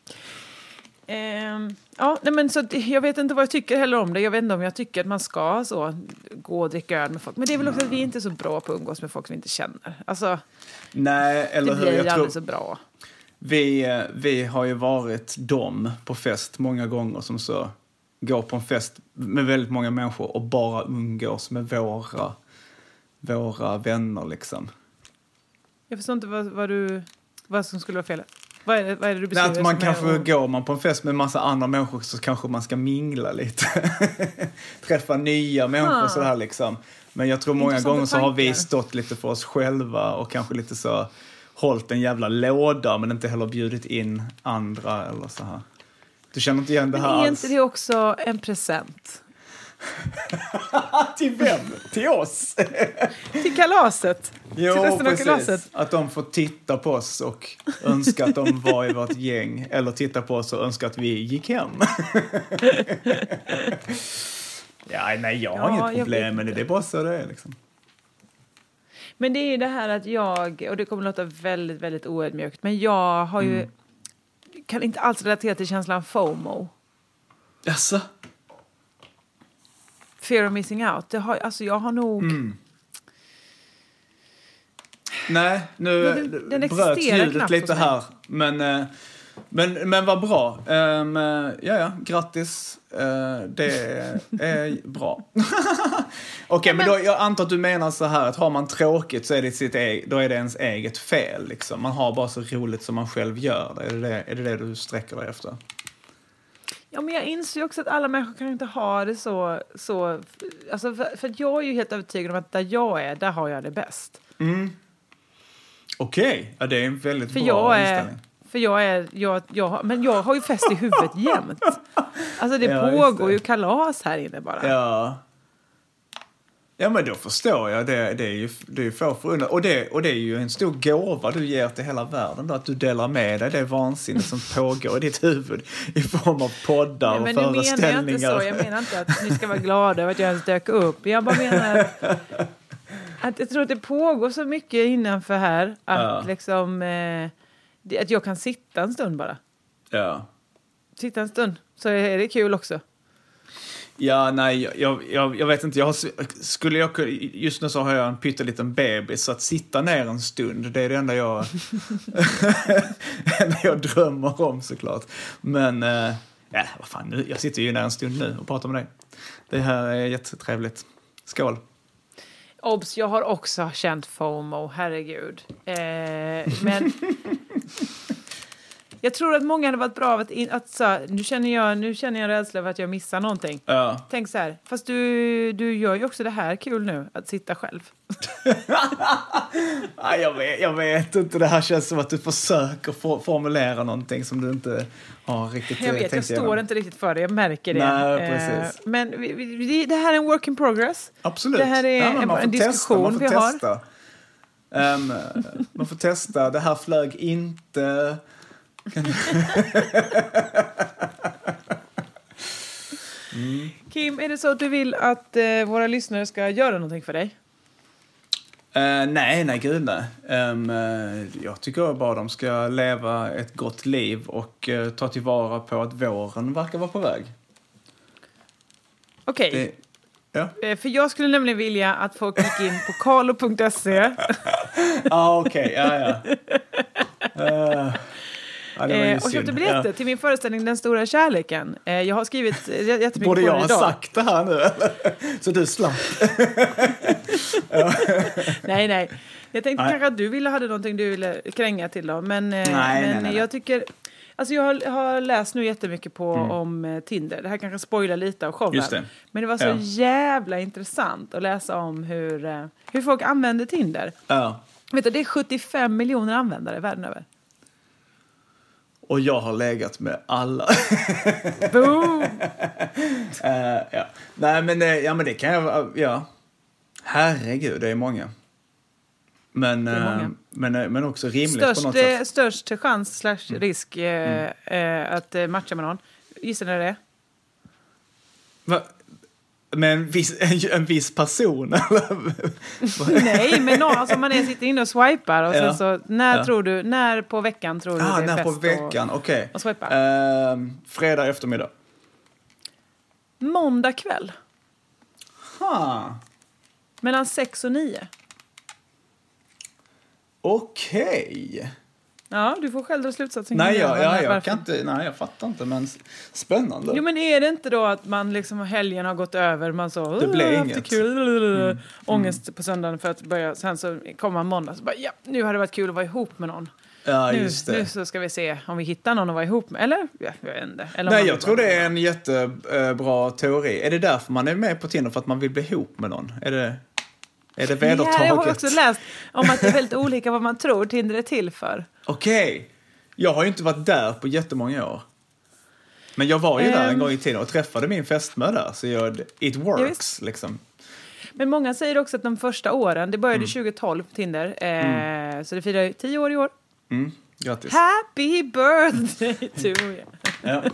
S5: Eh, ja, nej men så jag vet inte vad jag tycker heller om det. Jag vet inte om jag tycker att man ska så gå och dricka öl med folk. Men det är väl också att vi är inte så bra på att umgås med folk som vi inte känner. Alltså,
S6: nej, eller
S5: det
S6: hur?
S5: blir
S6: Jag
S5: aldrig
S6: tror...
S5: så bra.
S6: Vi, vi har ju varit dom på fest många gånger som så går på en fest med väldigt många människor och bara umgås med våra, våra vänner liksom. Jag
S5: förstår inte vad, vad, du, vad som skulle vara felet. Vad är det, vad är det du beskriver?
S6: Nej, att man kanske
S5: och...
S6: går man på en fest med en massa andra människor så kanske man ska mingla lite. Träffa nya människor ah. så här liksom. Men jag tror många gånger så har vi stått lite för oss själva och kanske lite så hållit en jävla låda men inte heller bjudit in andra eller så här. Du känner inte igen det här alls?
S5: Men är inte det också en present?
S6: Till vem? Till oss?
S5: Till kalaset.
S6: Jo,
S5: till resten
S6: precis.
S5: Av kalaset.
S6: Att de får titta på oss och önska att de var i vårt gäng. Eller titta på oss och önska att vi gick hem. Ja, nej, jag har ja, inget problem med det. Det är bara så det är liksom.
S5: Men det är ju det här att jag, och det kommer låta väldigt, väldigt oödmjukt, men jag har ju, mm. kan inte alls relatera till känslan FOMO.
S6: Jaså?
S5: Fear of missing out. Det har, alltså jag har nog...
S6: Mm. Nej, nu
S5: den, den
S6: bröt ljudet lite här. Men, men, men vad bra. Um, ja, ja, grattis. Uh, det är bra. Okej, okay, men, men då, jag antar att du menar så här att har man tråkigt så är det, sitt eget, då är det ens eget fel. Liksom. Man har bara så roligt som man själv gör. Är det det, är det, det du sträcker dig efter?
S5: Ja, men jag inser ju också att alla människor kan inte ha det så... så alltså för, för jag är ju helt övertygad om att där jag är, där har jag det bäst.
S6: Mm. Okej, okay. Ja, det är en väldigt
S5: för
S6: bra
S5: jag
S6: inställning.
S5: Är, för jag är... Jag, jag, men jag har ju fest i huvudet jämt. Alltså det ja, pågår det. Ju kalas här inne bara.
S6: Ja. Ja, men då förstår jag. Det, det är ju det är få förunnat. Och det, och det är ju en stor gåva du ger till hela världen. Då, att du delar med dig det vansinne som pågår i ditt huvud. I form av poddar Nej, och föreställningar.
S5: Men nu menar jag inte så. Jag menar inte att ni ska vara glada över att jag ens dök upp. Jag bara menar att Att jag tror att det pågår så mycket innanför här att,
S6: Ja.
S5: liksom, eh, det, att jag kan sitta en stund bara.
S6: Ja.
S5: Sitta en stund, så är det kul också.
S6: Ja, nej, jag, jag, jag vet inte. Jag har, skulle jag, just nu så har jag en pytteliten bebis, så att sitta ner en stund, det är det enda jag, enda jag drömmer om såklart. Men, eh, ja, vad fan, nu, jag sitter ju ner en stund nu och pratar med dig. Det här är jättetrevligt. Skål.
S5: Obs, jag har också känt FOMO, herregud. Eh, men jag tror att många hade varit bra av att, in, att så, nu, känner jag, nu känner jag rädsla för att jag missar någonting.
S6: Ja.
S5: Tänk så här, fast du, du gör ju också det här kul nu, att sitta själv.
S6: Nej, jag, vet, jag vet inte, det här känns som att du försöker for, formulera någonting som du inte har riktigt
S5: Jag vet, jag står inte riktigt för det, jag märker det.
S6: Nej, precis.
S5: Eh, men vi, vi, det här är en work in progress.
S6: Absolut.
S5: Det här är
S6: ja,
S5: en,
S6: man
S5: en diskussion
S6: testa, man får
S5: vi
S6: testa. har. Um, man får testa, det här flög inte...
S5: mm. Kim, är det så att du vill att eh, våra lyssnare ska göra någonting för dig?
S6: Uh, nej, nej, gud nej. Um, uh, jag tycker bara de ska leva ett gott liv och uh, ta tillvara på att våren verkar vara på väg.
S5: Okej. Okay.
S6: Ja.
S5: Uh, för jag skulle nämligen vilja att folk gick in på carlo punkt se.
S6: ah, okej. Okay. Ja, ja. Uh. Ja,
S5: eh, och köpte biljetter ja. till min föreställning Den stora kärleken. Eh, jag har skrivit jättemycket
S6: Borde
S5: på
S6: jag
S5: det
S6: ha
S5: idag.
S6: sagt det här nu? Så du slapp.
S5: nej, nej. Jag tänkte
S6: nej.
S5: kanske att du ville hade någonting du ville kränga till dem. Men, eh,
S6: nej,
S5: men
S6: nej, nej,
S5: jag tycker... Alltså jag har, har läst nu jättemycket på
S6: mm.
S5: om eh, Tinder. Det här kanske spoilar lite av showen.
S6: Just det.
S5: Men det var så
S6: ja.
S5: jävla intressant att läsa om hur, eh, hur folk använder Tinder.
S6: Ja.
S5: Vet du, det är sjuttiofem miljoner användare världen över.
S6: Och jag har legat med alla.
S5: Boom!
S6: uh, ja. Nej, men, ja, men det kan jag... Ja. Herregud, det är många. Men, är många. Uh, men, men också rimligt
S5: störst,
S6: på något sätt.
S5: Störst chans slash risk
S6: mm.
S5: eh, att eh, matcha med någon. Gissar ni det?
S6: Va? Med en viss, en, en viss person?
S5: Nej, men någon, alltså man är, sitter inne och swipar. Och
S6: ja.
S5: sen så, när
S6: ja.
S5: tror du, när på veckan tror du
S6: ah,
S5: det är
S6: när
S5: fest
S6: på veckan, okej.
S5: Och, och swipa?
S6: Uh, fredag eftermiddag.
S5: Måndag kväll.
S6: Ha.
S5: Mellan sex och nio.
S6: Okej. Okay.
S5: Ja, du får själv dra slutsatsen.
S6: Nej, jag, ja, jag kan inte, nej, jag fattar inte, men spännande.
S5: Jo, men är det inte då att man liksom helgen har gått över, man så,
S6: det blir inget.
S5: Kul, mm. ångest på söndagen för att börja, sen så kommer man måndag så bara, ja, nu har det varit kul att vara ihop med någon.
S6: Ja,
S5: nu,
S6: just det.
S5: Nu så ska vi se om vi hittar någon att vara ihop med, eller? Ja, jag vet inte. Eller
S6: nej, jag tror det är en jättebra teori. Är det därför man är med på Tinder, för att man vill bli ihop med någon? Är det... Är det vedertaget?
S5: Ja, jag har också läst om att det är väldigt olika vad man tror Tinder är till för.
S6: Okej. Okay. Jag har ju inte varit där på jättemånga år. Men jag var ju um, där en gång i tiden och träffade min fästmö där. Så jag, it works, liksom.
S5: Men många säger också att de första åren, det började mm. tjugo tolv på Tinder. Eh, mm. Så det firar ju tio år i år.
S6: Mm. Grattis.
S5: Happy birthday to you.
S6: Ja.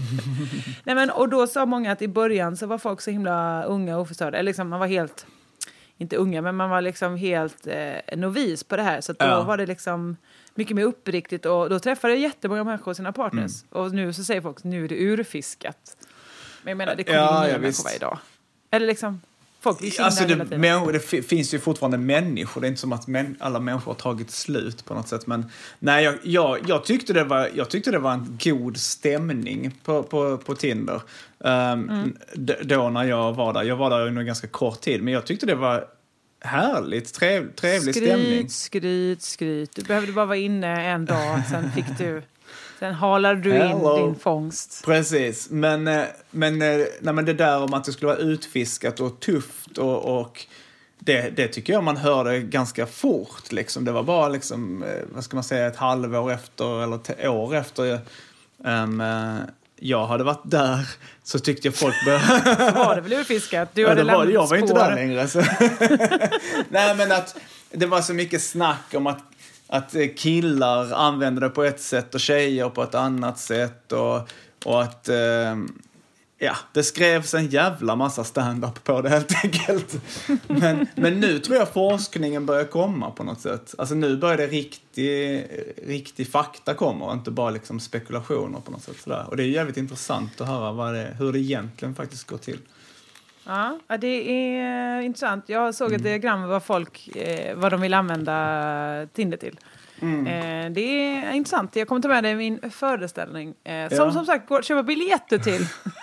S5: Nej, men, och då sa många att i början så var folk så himla unga och oförstörda. Eller liksom, man var helt... Inte unga, men man var liksom helt eh, novis på det här. Så att då ja. var det liksom mycket mer uppriktigt. Och då träffade jag jättemånga människor sina partners. Mm. Och nu så säger folk, nu är det urfiskat. Men jag menar, det kommer ja, ju nya människor varje dag. Eller liksom, folk blir singlar
S6: alltså
S5: hela tiden.
S6: Men, det f- finns ju fortfarande människor. Det är inte som att män, alla människor har tagit slut på något sätt. Men nej, jag, jag, jag, tyckte, det var, jag tyckte det var en god stämning på, på, på Tinder. Um, mm. d- då när jag var där. Jag var där under en ganska kort tid. Men jag tyckte det var härligt, trev, trevlig
S5: skryt,
S6: stämning.
S5: Skryt, skryt. Du behövde bara vara inne en dag. Sen fick du... Sen halade du
S6: Hello.
S5: in din fångst.
S6: Precis, men, men, nej, men det där om att det skulle vara utfiskat och tufft och, och det, det tycker jag man hörde ganska fort. Liksom. Det var bara, liksom, vad ska man säga, ett halvår efter eller ett år efter um, jag hade varit där, så tyckte jag folk började...
S5: Så var det väl utfiskat? Du
S6: ja,
S5: hade
S6: var, jag var
S5: spår.
S6: inte där längre. Så. Nej, men att det var så mycket snack om att Att killar använder det på ett sätt och tjejer på ett annat sätt. Och, och att, eh, ja, det skrevs en jävla massa stand-up på det helt enkelt. Men, men nu tror jag forskningen börjar komma på något sätt. Alltså nu börjar det riktig, riktig fakta komma och inte bara liksom spekulationer på något sätt. Sådär. Och det är jävligt intressant att höra vad det, hur det egentligen faktiskt går till.
S5: Ja, det är intressant. Jag såg ett diagram vad folk, eh, vad de vill använda Tinder till. Mm. Eh, det är intressant. Jag kommer ta med det i min föreställning. Eh, som
S6: ja.
S5: som sagt går att köpa biljetter till.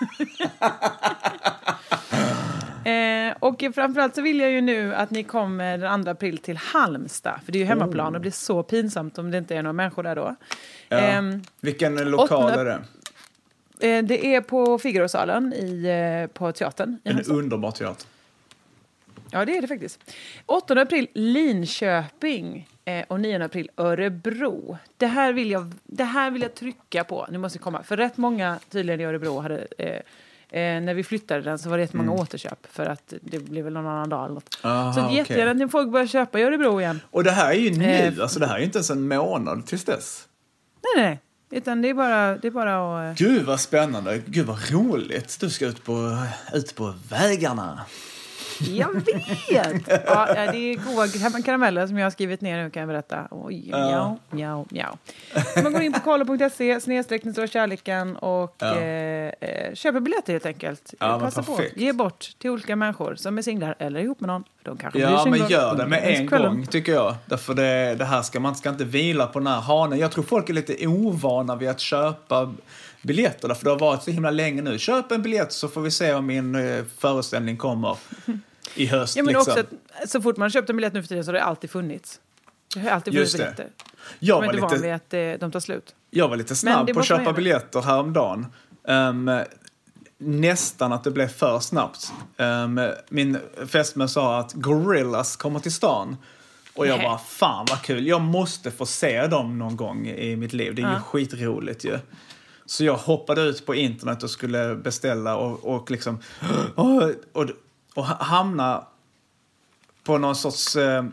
S5: eh, och framförallt så vill jag ju nu att ni kommer den andra april till Halmstad. För det är ju hemmaplan och det blir så pinsamt om det inte är några människor där då.
S6: Ja.
S5: Eh,
S6: Vilken lokal åttende... är det?
S5: Det är på Figarosalen i, på teatern.
S6: En underbar teater.
S5: Ja, det är det faktiskt. åttonde april Linköping och nionde april Örebro. Det här vill jag, det här vill jag trycka på. Nu måste komma. För rätt många tydligen i Örebro hade... Eh, eh, när vi flyttade den så var det rätt många mm. återköp. För att det blev väl någon annan dag eller något. Aha, så jättegärna okay. att folk börjar köpa i Örebro igen.
S6: Och det här är ju nu. Eh, alltså det här är ju inte ens en månad tills dess.
S5: Nej, nej. Utan det är bara, det är bara att...
S6: Gud vad spännande. Gud vad roligt. Du ska ut på, ut på vägarna.
S5: Jag vet! Ja, det är goda karameller som jag har skrivit ner nu kan jag berätta. Oj, mjau, mjau, mjau. Man går in på kollo punkt se snedstreck den stora kärleken och ja. eh, köper biljetter helt enkelt.
S6: Ja,
S5: passa på. Ge bort till olika människor som är singlar eller ihop med någon. De kanske
S6: ja,
S5: blir
S6: men gör det med en gång tycker jag. Därför det, det här ska man ska inte vila på den här hanen. Jag tror folk är lite ovana vid att köpa biljetter. Därför det har varit så himla länge nu. Köp en biljett så får vi se om min eh, föreställning kommer. I höst,
S5: ja, men
S6: liksom.
S5: också att, så fort man köpt en biljett nu för tiden så har det alltid funnits. Det har alltid funnits biljetter.
S6: Jag
S5: var
S6: var
S5: inte
S6: lite,
S5: van vid att eh, de tar slut.
S6: Jag var lite snabb på att köpa biljetter häromdagen. Um, nästan att det blev för snabbt. Um, min fästmö sa att Gorillaz kommer till stan. Och jag bara, fan vad kul. Jag måste få se dem någon gång i mitt liv. Det är ja. ju skitroligt ju. Så jag hoppade ut på internet och skulle beställa och, och liksom... Och, och, och hamna på någon sorts eh,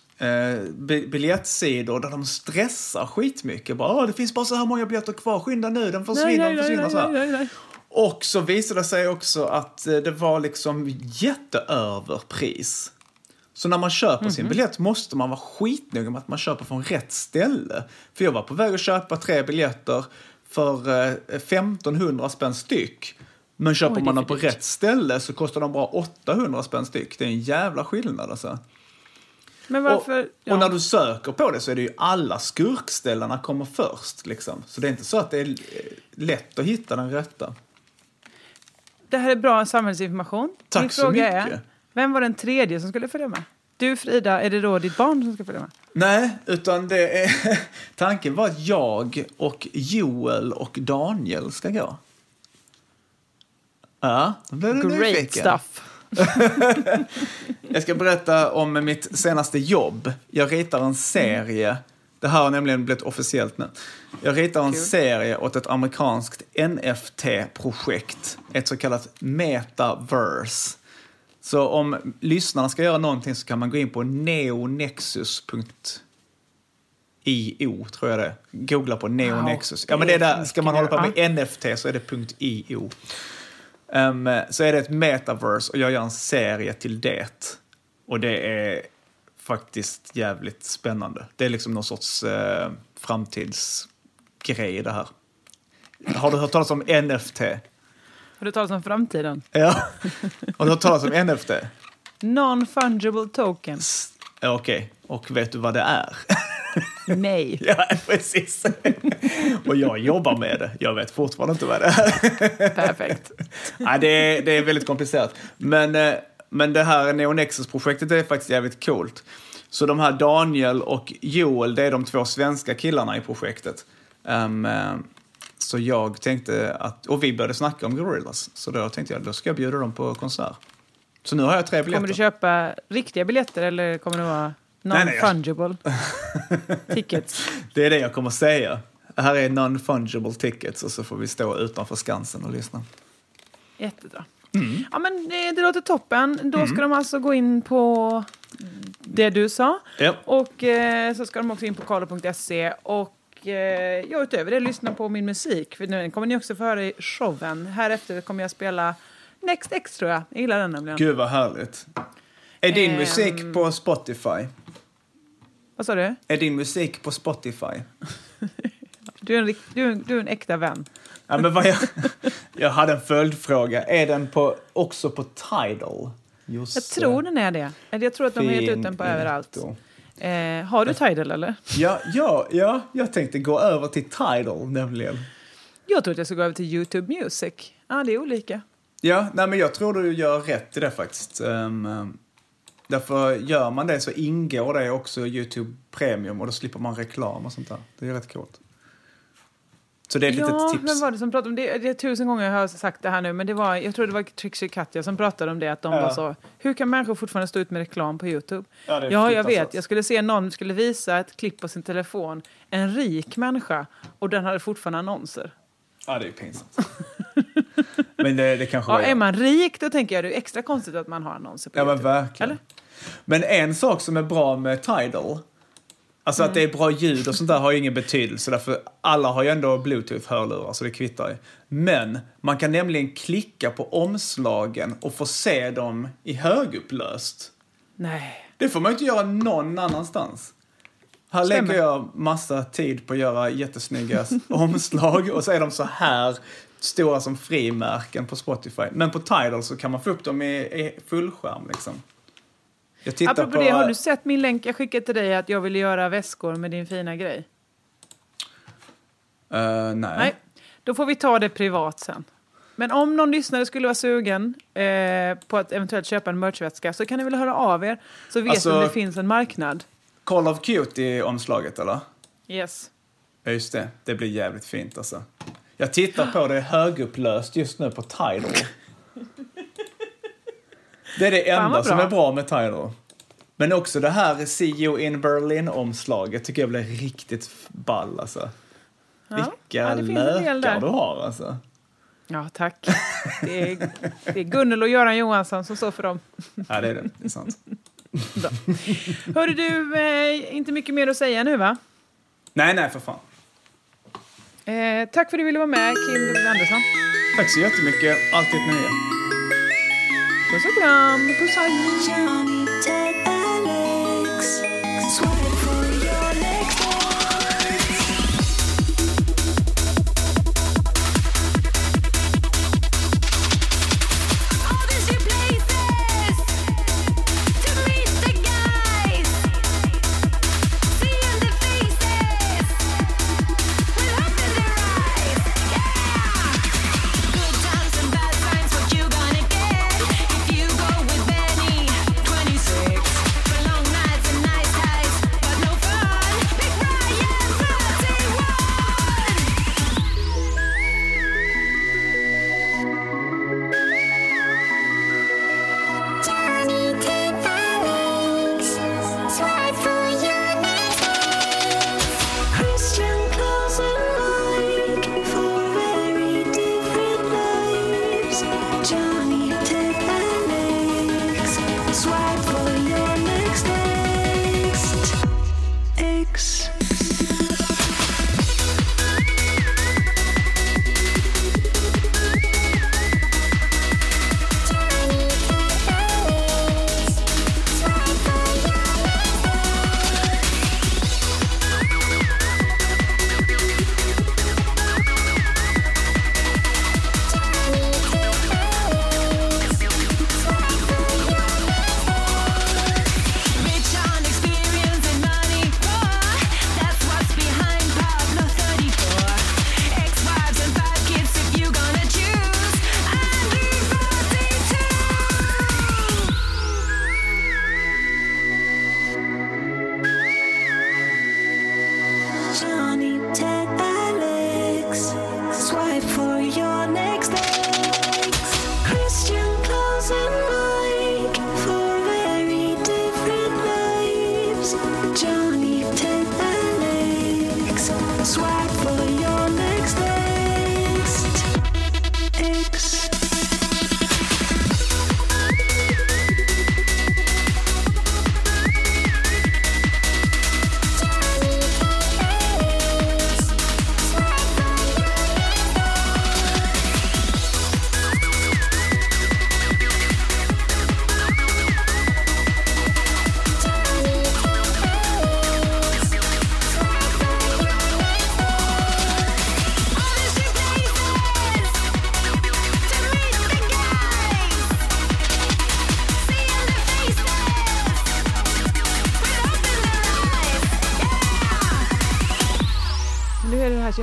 S6: biljettsidor där de stressar skitmycket. Bara, det finns bara så här många biljetter kvar. Skynda nu, den försvinner, nej, nej, försvinner nej, så här. Nej, nej, nej. Och så visade det sig också att det var liksom jätteöverpris. Så när man köper mm-hmm. sin biljett måste man vara skitnöjd med att man köper från rätt ställe. För jag var på väg att köpa tre biljetter för eh, femtonhundra spänn styck. Men köper Oj, man dem på dyrt. rätt ställe så kostar de bara åttahundra spänn styck. Det är en jävla skillnad alltså.
S5: Men varför?
S6: Och,
S5: ja.
S6: och när du söker på det så är det ju alla skurkställena kommer först liksom. Så det är inte så att det är lätt att hitta den rätta.
S5: Det här är bra samhällsinformation.
S6: Tack
S5: Min
S6: så
S5: fråga
S6: mycket.
S5: Är, vem var den tredje som skulle följa med? Du Frida, är det då ditt barn som ska följa med?
S6: Nej, utan det är... Tanken var att jag och Joel och Daniel ska gå. Ja, då blev du
S5: Great
S6: nyfiken.
S5: stuff.
S6: Jag ska berätta om mitt senaste jobb. Jag ritar en serie. Det här har nämligen blivit officiellt nu. Jag ritar en cool. serie åt ett amerikanskt N F T-projekt. Ett så kallat metaverse. Så om lyssnarna ska göra någonting så kan man gå in på neonexus punkt io tror jag det. Googla på neonexus. Ja, men det är där. Ska man hålla på med N F T så är det .io. Um, så är det ett metaverse och jag gör en serie till det. Och det är faktiskt jävligt spännande. Det är liksom någon sorts uh, framtidsgrej det här. Har du hört talas om N F T?
S5: Har du talat om framtiden?
S6: Ja. Har du hört talas om N F T?
S5: Non-fungible token.
S6: Okej. Okay. Och vet du vad det är?
S5: Nej.
S6: Ja, precis. Och jag jobbar med det. Jag vet fortfarande inte vad det är.
S5: Perfekt.
S6: Nej, det är, det är väldigt komplicerat. Men, men det här Neonexus-projektet är faktiskt jävligt coolt. Så de här Daniel och Joel, det är de två svenska killarna i projektet. Um, så jag tänkte att... Och vi började snacka om Gorillaz. Så då tänkte jag, då ska jag bjuda dem på konsert. Så nu har jag tre biljetter.
S5: Kommer du köpa riktiga biljetter eller kommer det vara... Non-fungible tickets.
S6: Det är det jag kommer säga. Det här är non-fungible tickets och så får vi stå utanför Skansen och lyssna.
S5: Jättebra. Mm. Ja, men det, det låter toppen. Då ska mm. de alltså gå in på det du sa.
S6: Yep.
S5: Och eh, så ska de också in på kollo punkt se. Och eh, jag utöver det lyssnar på min musik. För nu kommer ni också få höra i showen. Här efter kommer jag spela Next X, tror jag. Jag gillar den nämligen.
S6: Gud vad härligt. Är din
S5: Ehm.
S6: musik på Spotify?
S5: Vad sa du?
S6: Är din musik på Spotify?
S5: Du är en, rikt- du är en, du är en äkta vän.
S6: Ja, men vad jag, jag hade en följdfråga. Är den på, också på Tidal? Just
S5: Jag tror den är det. Eller Jag tror att de har gett ut den på överallt. Eh, har du Tidal eller?
S6: Ja, ja, ja, jag tänkte gå över till Tidal nämligen.
S5: Jag tror att jag ska gå över till YouTube Music. Ja, det är olika.
S6: Ja, nej, men jag tror du gör rätt i det faktiskt. Um, därför gör man det så ingår det också YouTube Premium och då slipper man reklam och sånt där. Det är rätt coolt. Så det är ett
S5: Ja,
S6: litet tips.
S5: men var det som pratade om det? Det är tusen gånger jag har sagt det här nu, men det var, jag tror det var Trixie Katja som pratade om det, att de
S6: Ja.
S5: var så, hur kan människor fortfarande stå ut med reklam på YouTube?
S6: Ja, det är
S5: Ja, jag
S6: fruktansvärt.
S5: vet. Jag skulle se någon skulle visa ett klipp på sin telefon, en rik människa, och den hade fortfarande annonser.
S6: Ja, det är pinsamt. Men det, det kanske
S5: Ja,
S6: var
S5: är
S6: jag.
S5: man rik, då tänker jag det är extra konstigt att man har annonser på
S6: Ja, men
S5: YouTube.
S6: verkligen.
S5: Eller?
S6: Men en sak som är bra med Tidal, alltså
S5: Mm.
S6: att det är bra ljud och sånt där har ju ingen betydelse. Därför alla har ju ändå Bluetooth-hörlurar så det kvittar ju. Men man kan nämligen klicka på omslagen och få se dem i högupplöst.
S5: Nej.
S6: Det får man ju inte göra någon annanstans. Här
S5: Stämmer.
S6: lägger jag massa tid på att göra jättesnygga omslag och så är de så här stora som frimärken på Spotify. Men på Tidal så kan man få upp dem i, i fullskärm liksom. Jag tittar
S5: Apropå
S6: på...
S5: det, har du sett min länk jag skickade till dig att jag ville göra väskor med din fina grej?
S6: Uh, nej.
S5: Nej, då får vi ta det privat sen. Men om någon lyssnare skulle vara sugen eh, på att eventuellt köpa en merchväska så kan ni väl höra av er, så vet
S6: Alltså-
S5: ni om det finns en marknad.
S6: Call of Cutie-omslaget, eller?
S5: Yes.
S6: Ja, just det. Det blir jävligt fint, alltså. Jag tittar på det högupplöst just nu på Tidal. Det är det
S5: Fan,
S6: enda
S5: vad bra.
S6: som är bra med Tidal. Men också det här See You in Berlin-omslaget tycker jag blir riktigt ball, alltså.
S5: Ja.
S6: Vilka
S5: Ja, det finns en del där.
S6: lökar du har, alltså.
S5: Ja, tack. Det är, det är Gunnel och Göran Johansson som står för dem.
S6: Ja, det är det. Det är sant.
S5: Hörde du, eh, inte mycket mer att säga nu, va?
S6: Nej, nej, för fan.
S5: Eh, tack för att du ville vara med, Kim W. Andersson.
S6: Tack så jättemycket. Alltid ett nöje.
S5: Puss och kram. Puss och
S10: Johnny, Ted, Alex. Swipe for your next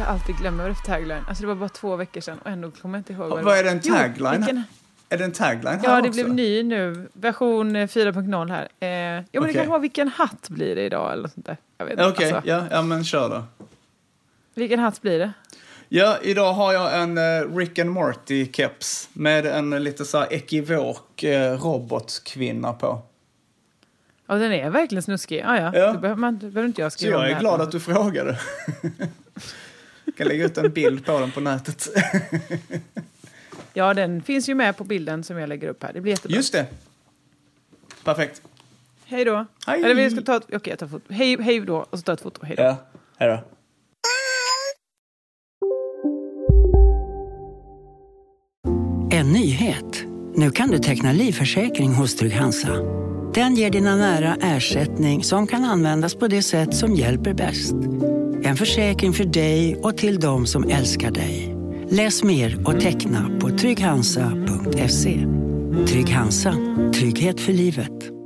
S5: jag alltid glömmer vad det är för tagline. Alltså det var bara två veckor sedan och ändå kommer jag inte ihåg vad det
S6: Vad
S5: var.
S6: är det en tagline?
S5: Jo, vilken...
S6: Är det en tagline här
S5: Ja, det
S6: också?
S5: blev ny nu. Version fyra punkt noll här. Eh, ja, men
S6: Okej.
S5: det kan vara vilken hatt blir det idag eller sånt där. Jag vet inte.
S6: Okej,
S5: Alltså,
S6: ja, ja men kör då.
S5: vilken hatt blir det?
S6: Ja, idag har jag en uh, Rick and Morty-keps med en uh, lite så här ekivok uh, robotkvinna på.
S5: Ja, den är verkligen snuskig. Ah, ja,
S6: Ja.
S5: Då behöver, man, då behöver inte jag
S6: Så
S5: skriva om
S6: jag
S5: det
S6: är
S5: här.
S6: glad att du frågade. Jag kan lägga ut en bild på den på nätet.
S5: Ja, den finns ju med på bilden som jag lägger upp här. Det blir jättebra.
S6: Just det. Perfekt.
S5: Hej då.
S6: Hej.
S5: Eller vi ska ta ett... Okej, jag tar foto. Hej, hej då. Och så tar jag ett foto. Hej då.
S6: Ja, hej då.
S11: En nyhet. Nu kan du teckna livförsäkring hos Trygg-Hansa. Den ger dina nära ersättning som kan användas på det sätt som hjälper bäst. En försäkring för dig och till de som älskar dig. Läs mer och teckna på trygg hansa punkt se. Trygg-Hansa. Trygghet för livet.